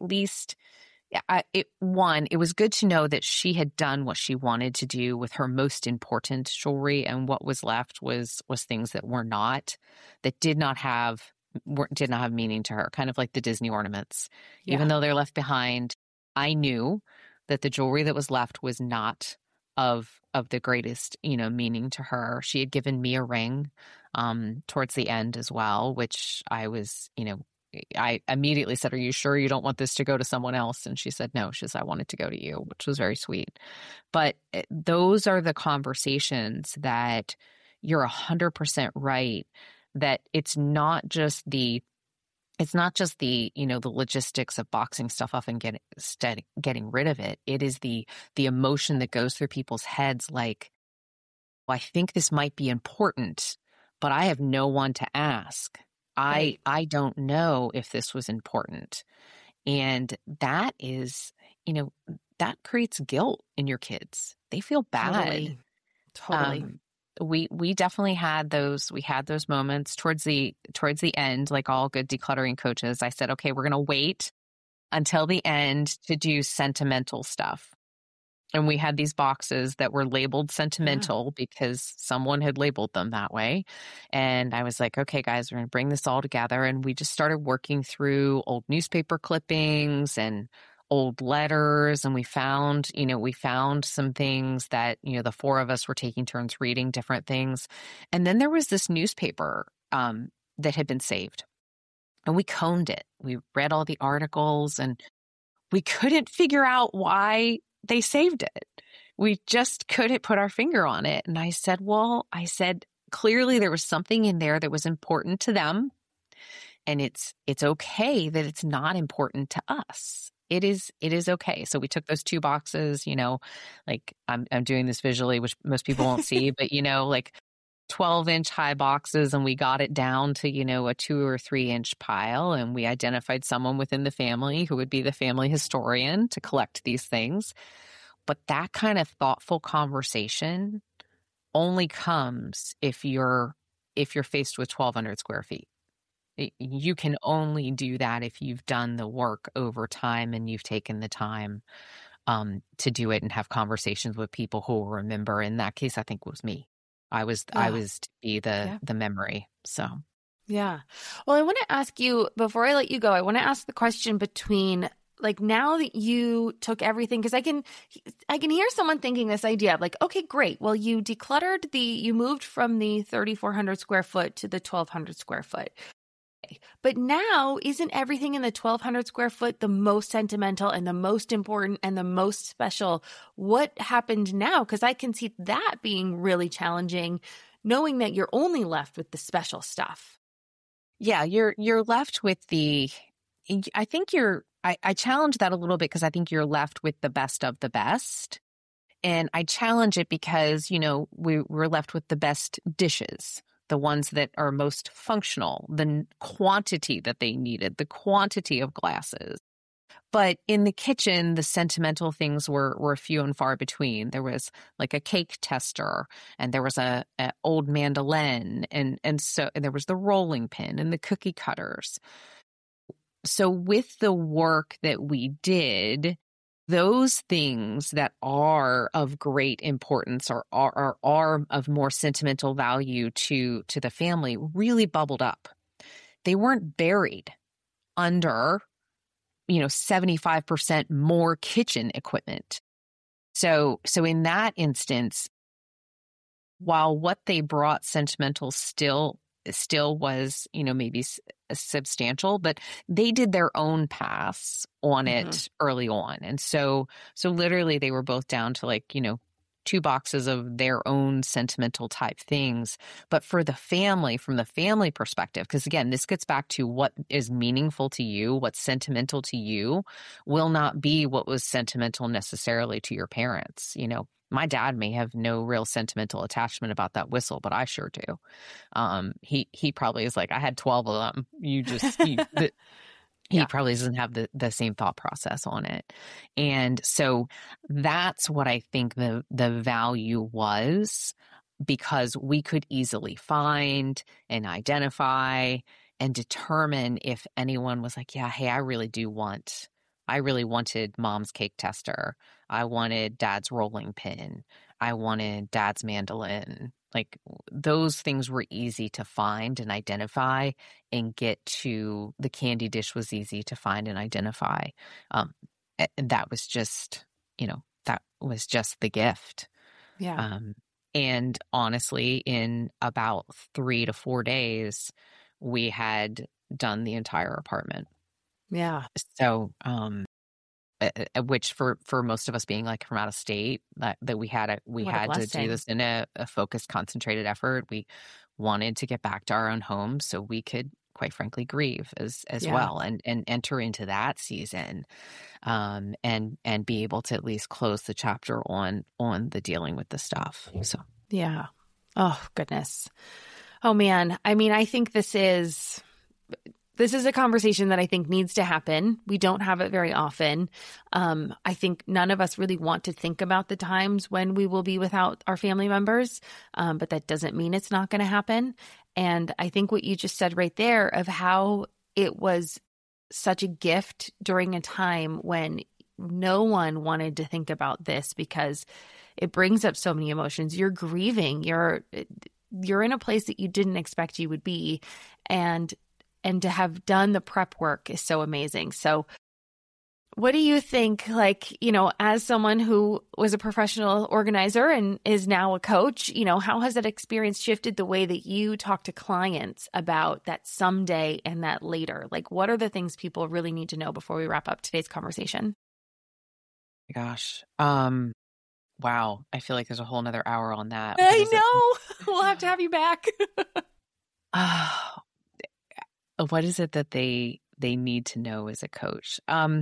was good to know that she had done what she wanted to do with her most important jewelry. And what was left was things that did not have meaning to her, kind of like the Disney ornaments. Yeah. Even though they're left behind, I knew that the jewelry that was left was not of the greatest, meaning to her. She had given me a ring towards the end as well, which I was, I immediately said, are you sure you don't want this to go to someone else? And she said, no, I want it to go to you, which was very sweet. But those are the conversations that you're 100% right, that it's not just the the logistics of boxing stuff off and getting rid of it. It is the emotion that goes through people's heads. Like, well, I think this might be important, but I have no one to ask. Right. I don't know if this was important. And that is, that creates guilt in your kids. They feel bad. Totally. We definitely had those. We had those moments towards the end, like all good decluttering coaches. I said, okay, we're going to wait until the end to do sentimental stuff. And we had these boxes that were labeled sentimental because someone had labeled them that way. And I was like, okay, guys, we're going to bring this all together. And we just started working through old newspaper clippings and old letters. And we found some things that, the 4 of us were taking turns reading different things. And then there was this newspaper that had been saved. And we combed it. We read all the articles, and we couldn't figure out why they saved it. We just couldn't put our finger on it. And I said, clearly there was something in there that was important to them. And it's okay that it's not important to us. It is okay. So we took those 2 boxes, like I'm doing this visually, which most people won't see, but like 12-inch high boxes, and we got it down to, a 2 or 3-inch pile. And we identified someone within the family who would be the family historian to collect these things. But that kind of thoughtful conversation only comes if you're faced with 1,200 square feet. You can only do that if you've done the work over time and you've taken the time to do it and have conversations with people who will remember. In that case, I think it was me. I was to be Yeah. the memory. So Yeah. Well, I want to ask you, before I let you go, I want to ask the question between, like, now that you took everything, because I can hear someone thinking this idea of like, okay, great. Well, you you moved from the 3,400 square foot to the 1,200 square foot. But now, isn't everything in the 1,200 square foot the most sentimental and the most important and the most special? What happened now? Because I can see that being really challenging, knowing that you're only left with the special stuff. yeah, you're left with I think I challenge that a little bit because I think you're left with the best of the best. And I challenge it because, we're left with the best dishes, the ones that are most functional, the quantity that they needed, the quantity of glasses. But in the kitchen, the sentimental things were few and far between. There was like a cake tester, and there was a old mandolin, and there was the rolling pin and the cookie cutters. So with the work that we did, those things that are of great importance or are of more sentimental value to the family really bubbled up. They weren't buried under 75% more kitchen equipment. So in that instance, while what they brought sentimental still was, maybe substantial, but they did their own paths on it early on. And so literally they were both down to like, 2 boxes of their own sentimental type things. But for the family, from the family perspective, because again, this gets back to what is meaningful to you, what's sentimental to you will not be what was sentimental necessarily to your parents. My dad may have no real sentimental attachment about that whistle, but I sure do. He probably is like, I had 12 of them. He probably doesn't have the same thought process on it. And so that's what I think the value was, because we could easily find and identify and determine if anyone was like, yeah, hey, I really wanted mom's cake tester. I wanted dad's rolling pin. I wanted dad's mandolin. Like, those things were easy to find and identify and get to. The candy dish was easy to find and identify. And that was just, that was just the gift. Yeah. And honestly, in about 3 to 4 days, we had done the entire apartment. Yeah. So, which for most of us being like from out of state, that we had to do this in a focused, concentrated effort. We wanted to get back to our own home so we could, quite frankly, grieve as well and enter into that season, and be able to at least close the chapter on the dealing with the stuff. So yeah. Oh, goodness. Oh, man. I mean, I think this is a conversation that I think needs to happen. We don't have it very often. I think none of us really want to think about the times when we will be without our family members, but that doesn't mean it's not going to happen. And I think what you just said right there of how it was such a gift during a time when no one wanted to think about this because it brings up so many emotions. You're grieving. You're in a place that you didn't expect you would be. And to have done the prep work is so amazing. So what do you think, like, as someone who was a professional organizer and is now a coach, how has that experience shifted the way that you talk to clients about that someday and that later? Like, what are the things people really need to know before we wrap up today's conversation? Gosh. Wow. I feel like there's a whole nother hour on that. I know. We'll have to have you back. What is it that they need to know as a coach?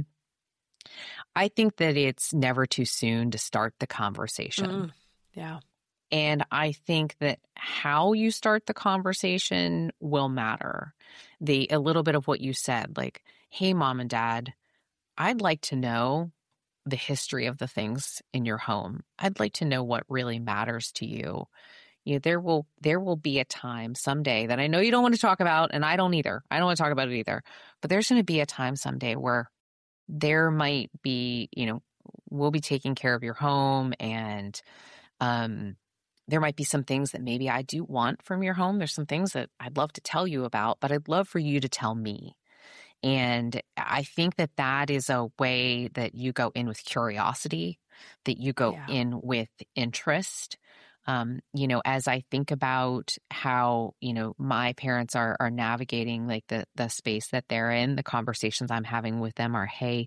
I think that it's never too soon to start the conversation. Yeah. And I think that how you start the conversation will matter. A little bit of what you said, like, hey, mom and dad, I'd like to know the history of the things in your home. I'd like to know what really matters to you. there will be a time someday that I know you don't want to talk about, and I don't either. I don't want to talk about it either. But there's going to be a time someday where there might be, we'll be taking care of your home, and there might be some things that maybe I do want from your home. There's some things that I'd love to tell you about, but I'd love for you to tell me. And I think that that is a way that you go in with curiosity, that you go in with interest. As I think about how, my parents are navigating like the space that they're in, the conversations I'm having with them are, hey,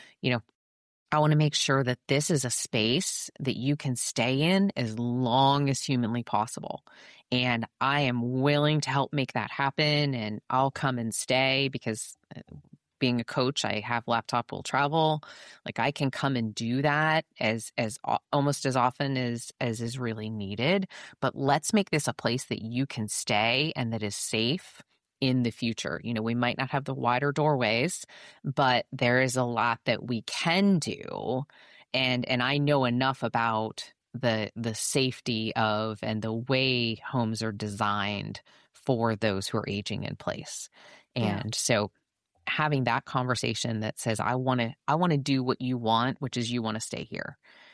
I want to make sure that this is a space that you can stay in as long as humanly possible. And I am willing to help make that happen, and I'll come and stay because being a coach, I have laptop will travel. Like I can come and do that as almost as often as is really needed. But let's make this a place that you can stay and that is safe in the future. We might not have the wider doorways, but there is a lot that we can do. And I know enough about the safety of and the way homes are designed for those who are aging in place. And so having that conversation that says, I want to do what you want, which is you want to stay here.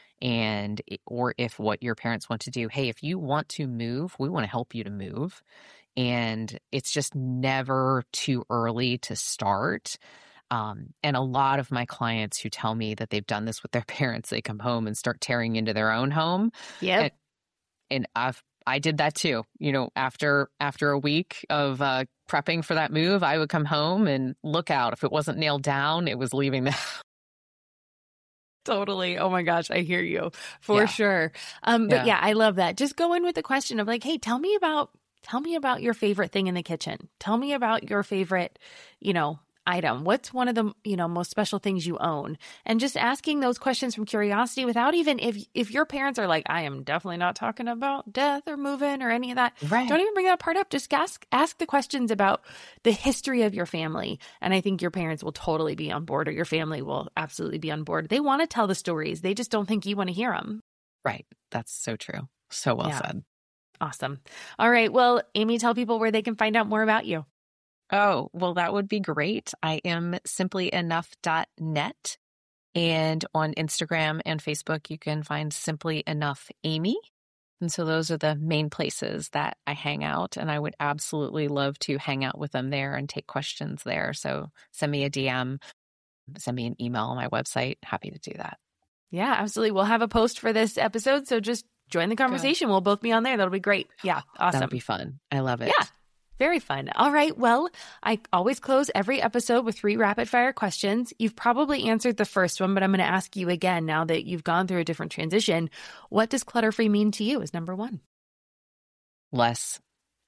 Or if what your parents want to do, hey, if you want to move, we want to help you to move. And it's just never too early to start. And a lot of my clients who tell me that they've done this with their parents, they come home and start tearing into their own home. Yep. And I did that too. After a week of prepping for that move, I would come home and look out. If it wasn't nailed down, it was leaving the house. Totally. Oh my gosh, I hear you for sure. But I love that. Just go in with the question of like, hey, tell me about your favorite thing in the kitchen. Tell me about your favorite, item. What's one of the, most special things you own? And just asking those questions from curiosity without even, if your parents are like, I am definitely not talking about death or moving or any of that. Right. Don't even bring that part up. Just ask the questions about the history of your family. And I think your parents will totally be on board, or your family will absolutely be on board. They want to tell the stories. They just don't think you want to hear them. Right. That's so true. So well said. Awesome. All right. Well, Amy, tell people where they can find out more about you. Oh, well, that would be great. I am simplyenough.net. And on Instagram and Facebook, you can find Simply Enough Amy. And so those are the main places that I hang out. And I would absolutely love to hang out with them there and take questions there. So send me a DM, send me an email on my website. Happy to do that. Yeah, absolutely. We'll have a post for this episode. So just join the conversation. Good. We'll both be on there. That'll be great. Yeah. Awesome. That'll be fun. I love it. Yeah. Very fun. All right. Well, I always close every episode with 3 rapid fire questions. You've probably answered the first one, but I'm going to ask you again now that you've gone through a different transition. What does clutter-free mean to you as number 1? Less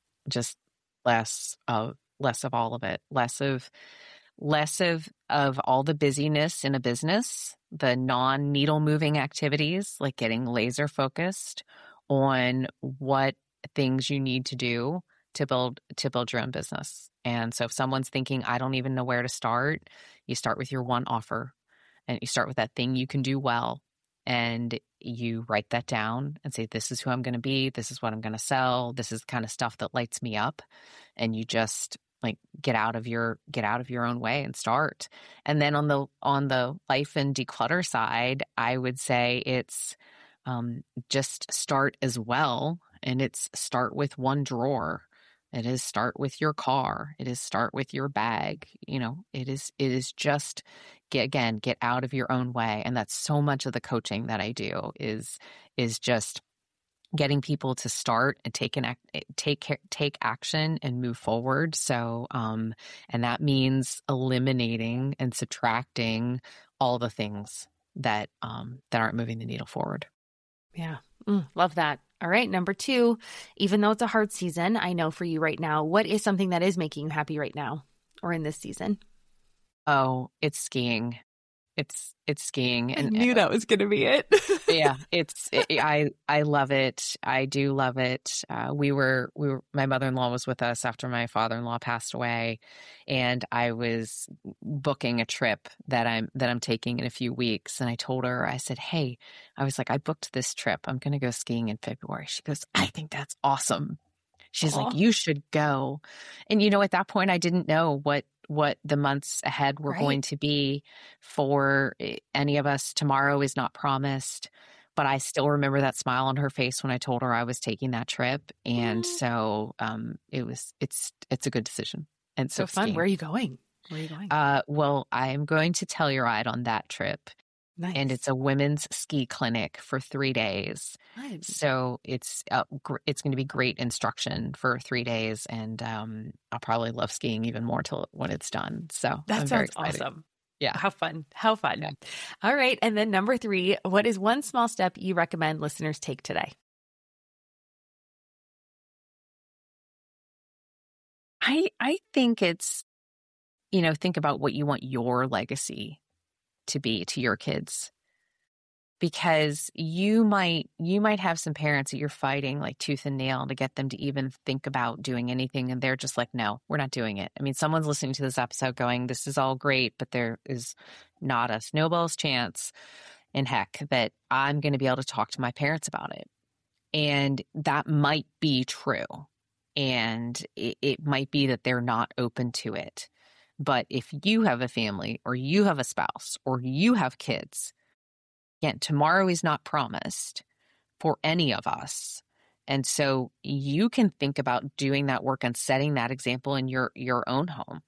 of all of it, less of all the busyness in a business, the non-needle moving activities, like getting laser focused on what things you need to do to build your own business. And so if someone's thinking, I don't even know where to start, you start with your one offer, and you start with that thing you can do well, and you write that down and say, this is who I'm going to be. This is what I'm going to sell. This is the kind of stuff that lights me up. And you just like get out of your own way and start. And then on the life and declutter side, I would say it's just start as well. And it's start with one drawer. It is start with your car. It is start with your bag. It is just get out of your own way. And that's so much of the coaching that I do is just getting people to start and take action and move forward. So, and that means eliminating and subtracting all the things that aren't moving the needle forward. Yeah. Love that. All right. Number 2, even though it's a hard season, I know for you right now, what is something that is making you happy right now or in this season? Oh, it's skiing. it's skiing. I And knew that was going to be it. yeah, I love it. I do love it. My mother-in-law was with us after my father-in-law passed away, and I was booking a trip that I'm taking in a few weeks. And I told her, I said, hey, I was like, I booked this trip. I'm going to go skiing in February. She goes, I think that's awesome. She's like, you should go. And at that point, I didn't know what the months ahead were going to be for any of us. Tomorrow is not promised, but I still remember that smile on her face when I told her I was taking that trip. And so it's a good decision. And so fun. skiing. Where are you going? Well, I'm going to Telluride on that trip. Nice. And it's a women's ski clinic for 3 days. Nice. So it's going to be great instruction for 3 days. And I'll probably love skiing even more when it's done. So that sounds awesome. Yeah. How fun. Yeah. All right. And then number 3, what is one small step you recommend listeners take today? I think it's, think about what you want your legacy to be to your kids, because you might have some parents that you're fighting like tooth and nail to get them to even think about doing anything, and they're just like, no, we're not doing it. I mean, someone's listening to this episode going, this is all great, but there is not a snowball's chance in heck that I'm going to be able to talk to my parents about it. And that might be true, and it might be that they're not open to it. But if you have a family, or you have a spouse, or you have kids, again, tomorrow is not promised for any of us. And so you can think about doing that work and setting that example in your own home.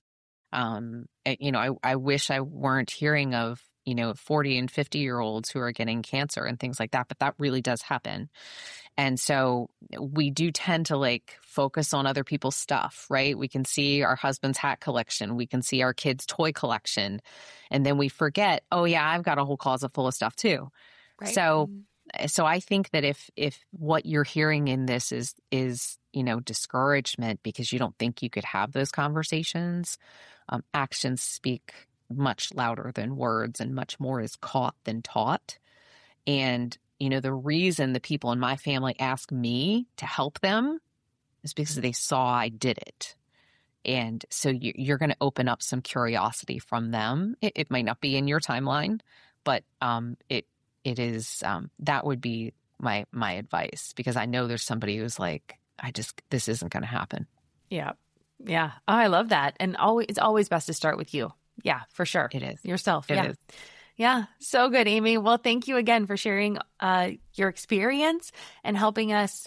I wish I weren't hearing of 40 and 50-year-olds who are getting cancer and things like that, but that really does happen. And so we do tend to focus on other people's stuff, right? We can see our husband's hat collection. We can see our kids' toy collection. And then we forget, oh yeah, I've got a whole closet full of stuff too. Right. So I think that if what you're hearing in this is discouragement because you don't think you could have those conversations, actions speak much louder than words, and much more is caught than taught. And the reason the people in my family ask me to help them is because they saw I did it. And so you're going to open up some curiosity from them. It might not be in your timeline, but it is, that would be my advice, because I know there's somebody who's like, this isn't going to happen. Yeah. Yeah. Oh, I love that. And it's always best to start with you. Yeah, for sure. It is. Yourself. It yeah. is. Yeah. So good, Amy. Well, thank you again for sharing your experience and helping us,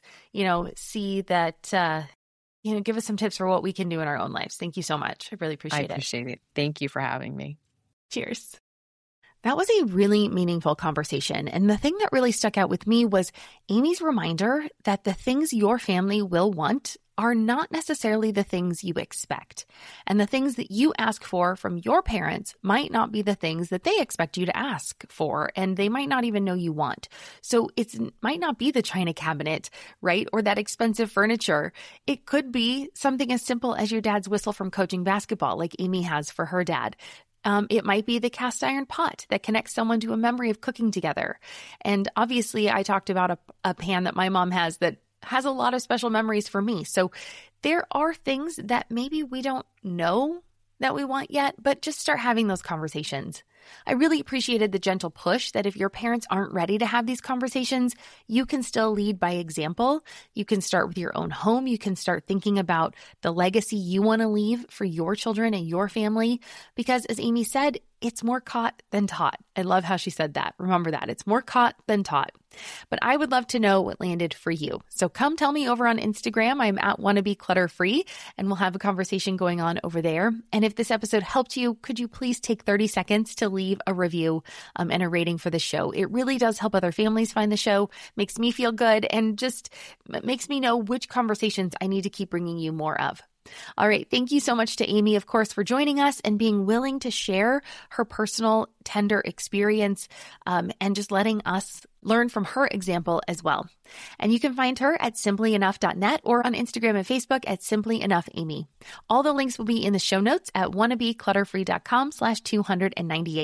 see that, give us some tips for what we can do in our own lives. Thank you so much. I really appreciate it. I appreciate it. Thank you for having me. Cheers. That was a really meaningful conversation. And the thing that really stuck out with me was Amy's reminder that the things your family will want are not necessarily the things you expect. And the things that you ask for from your parents might not be the things that they expect you to ask for, and they might not even know you want. So it might not be the china cabinet, right? Or that expensive furniture. It could be something as simple as your dad's whistle from coaching basketball, like Amy has for her dad. It might be the cast iron pot that connects someone to a memory of cooking together. And obviously, I talked about a pan that my mom has that has a lot of special memories for me. So there are things that maybe we don't know that we want yet, but just start having those conversations. I really appreciated the gentle push that if your parents aren't ready to have these conversations, you can still lead by example. You can start with your own home. You can start thinking about the legacy you want to leave for your children and your family. Because as Amy said, it's more caught than taught. I love how she said that. Remember that. It's more caught than taught. But I would love to know what landed for you. So come tell me over on Instagram. I'm at wannabeclutterfree, and we'll have a conversation going on over there. And if this episode helped you, could you please take 30 seconds to leave a review and a rating for the show? It really does help other families find the show, makes me feel good, and just makes me know which conversations I need to keep bringing you more of. All right. Thank you so much to Amy, of course, for joining us and being willing to share her personal, tender experience and just letting us learn from her example as well. And you can find her at simplyenough.net or on Instagram and Facebook at simplyenoughammy. All the links will be in the show notes at wannabeclutterfree.com/298.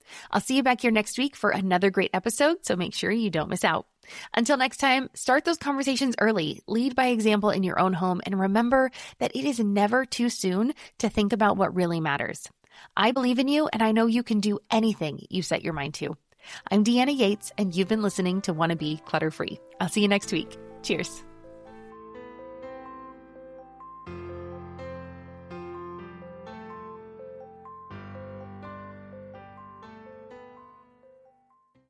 I'll see you back here next week for another great episode, so make sure you don't miss out. Until next time, start those conversations early, lead by example in your own home, and remember that it is never too soon to think about what really matters. I believe in you, and I know you can do anything you set your mind to. I'm Deanna Yates, and you've been listening to Wanna Be Clutter-Free. I'll see you next week. Cheers.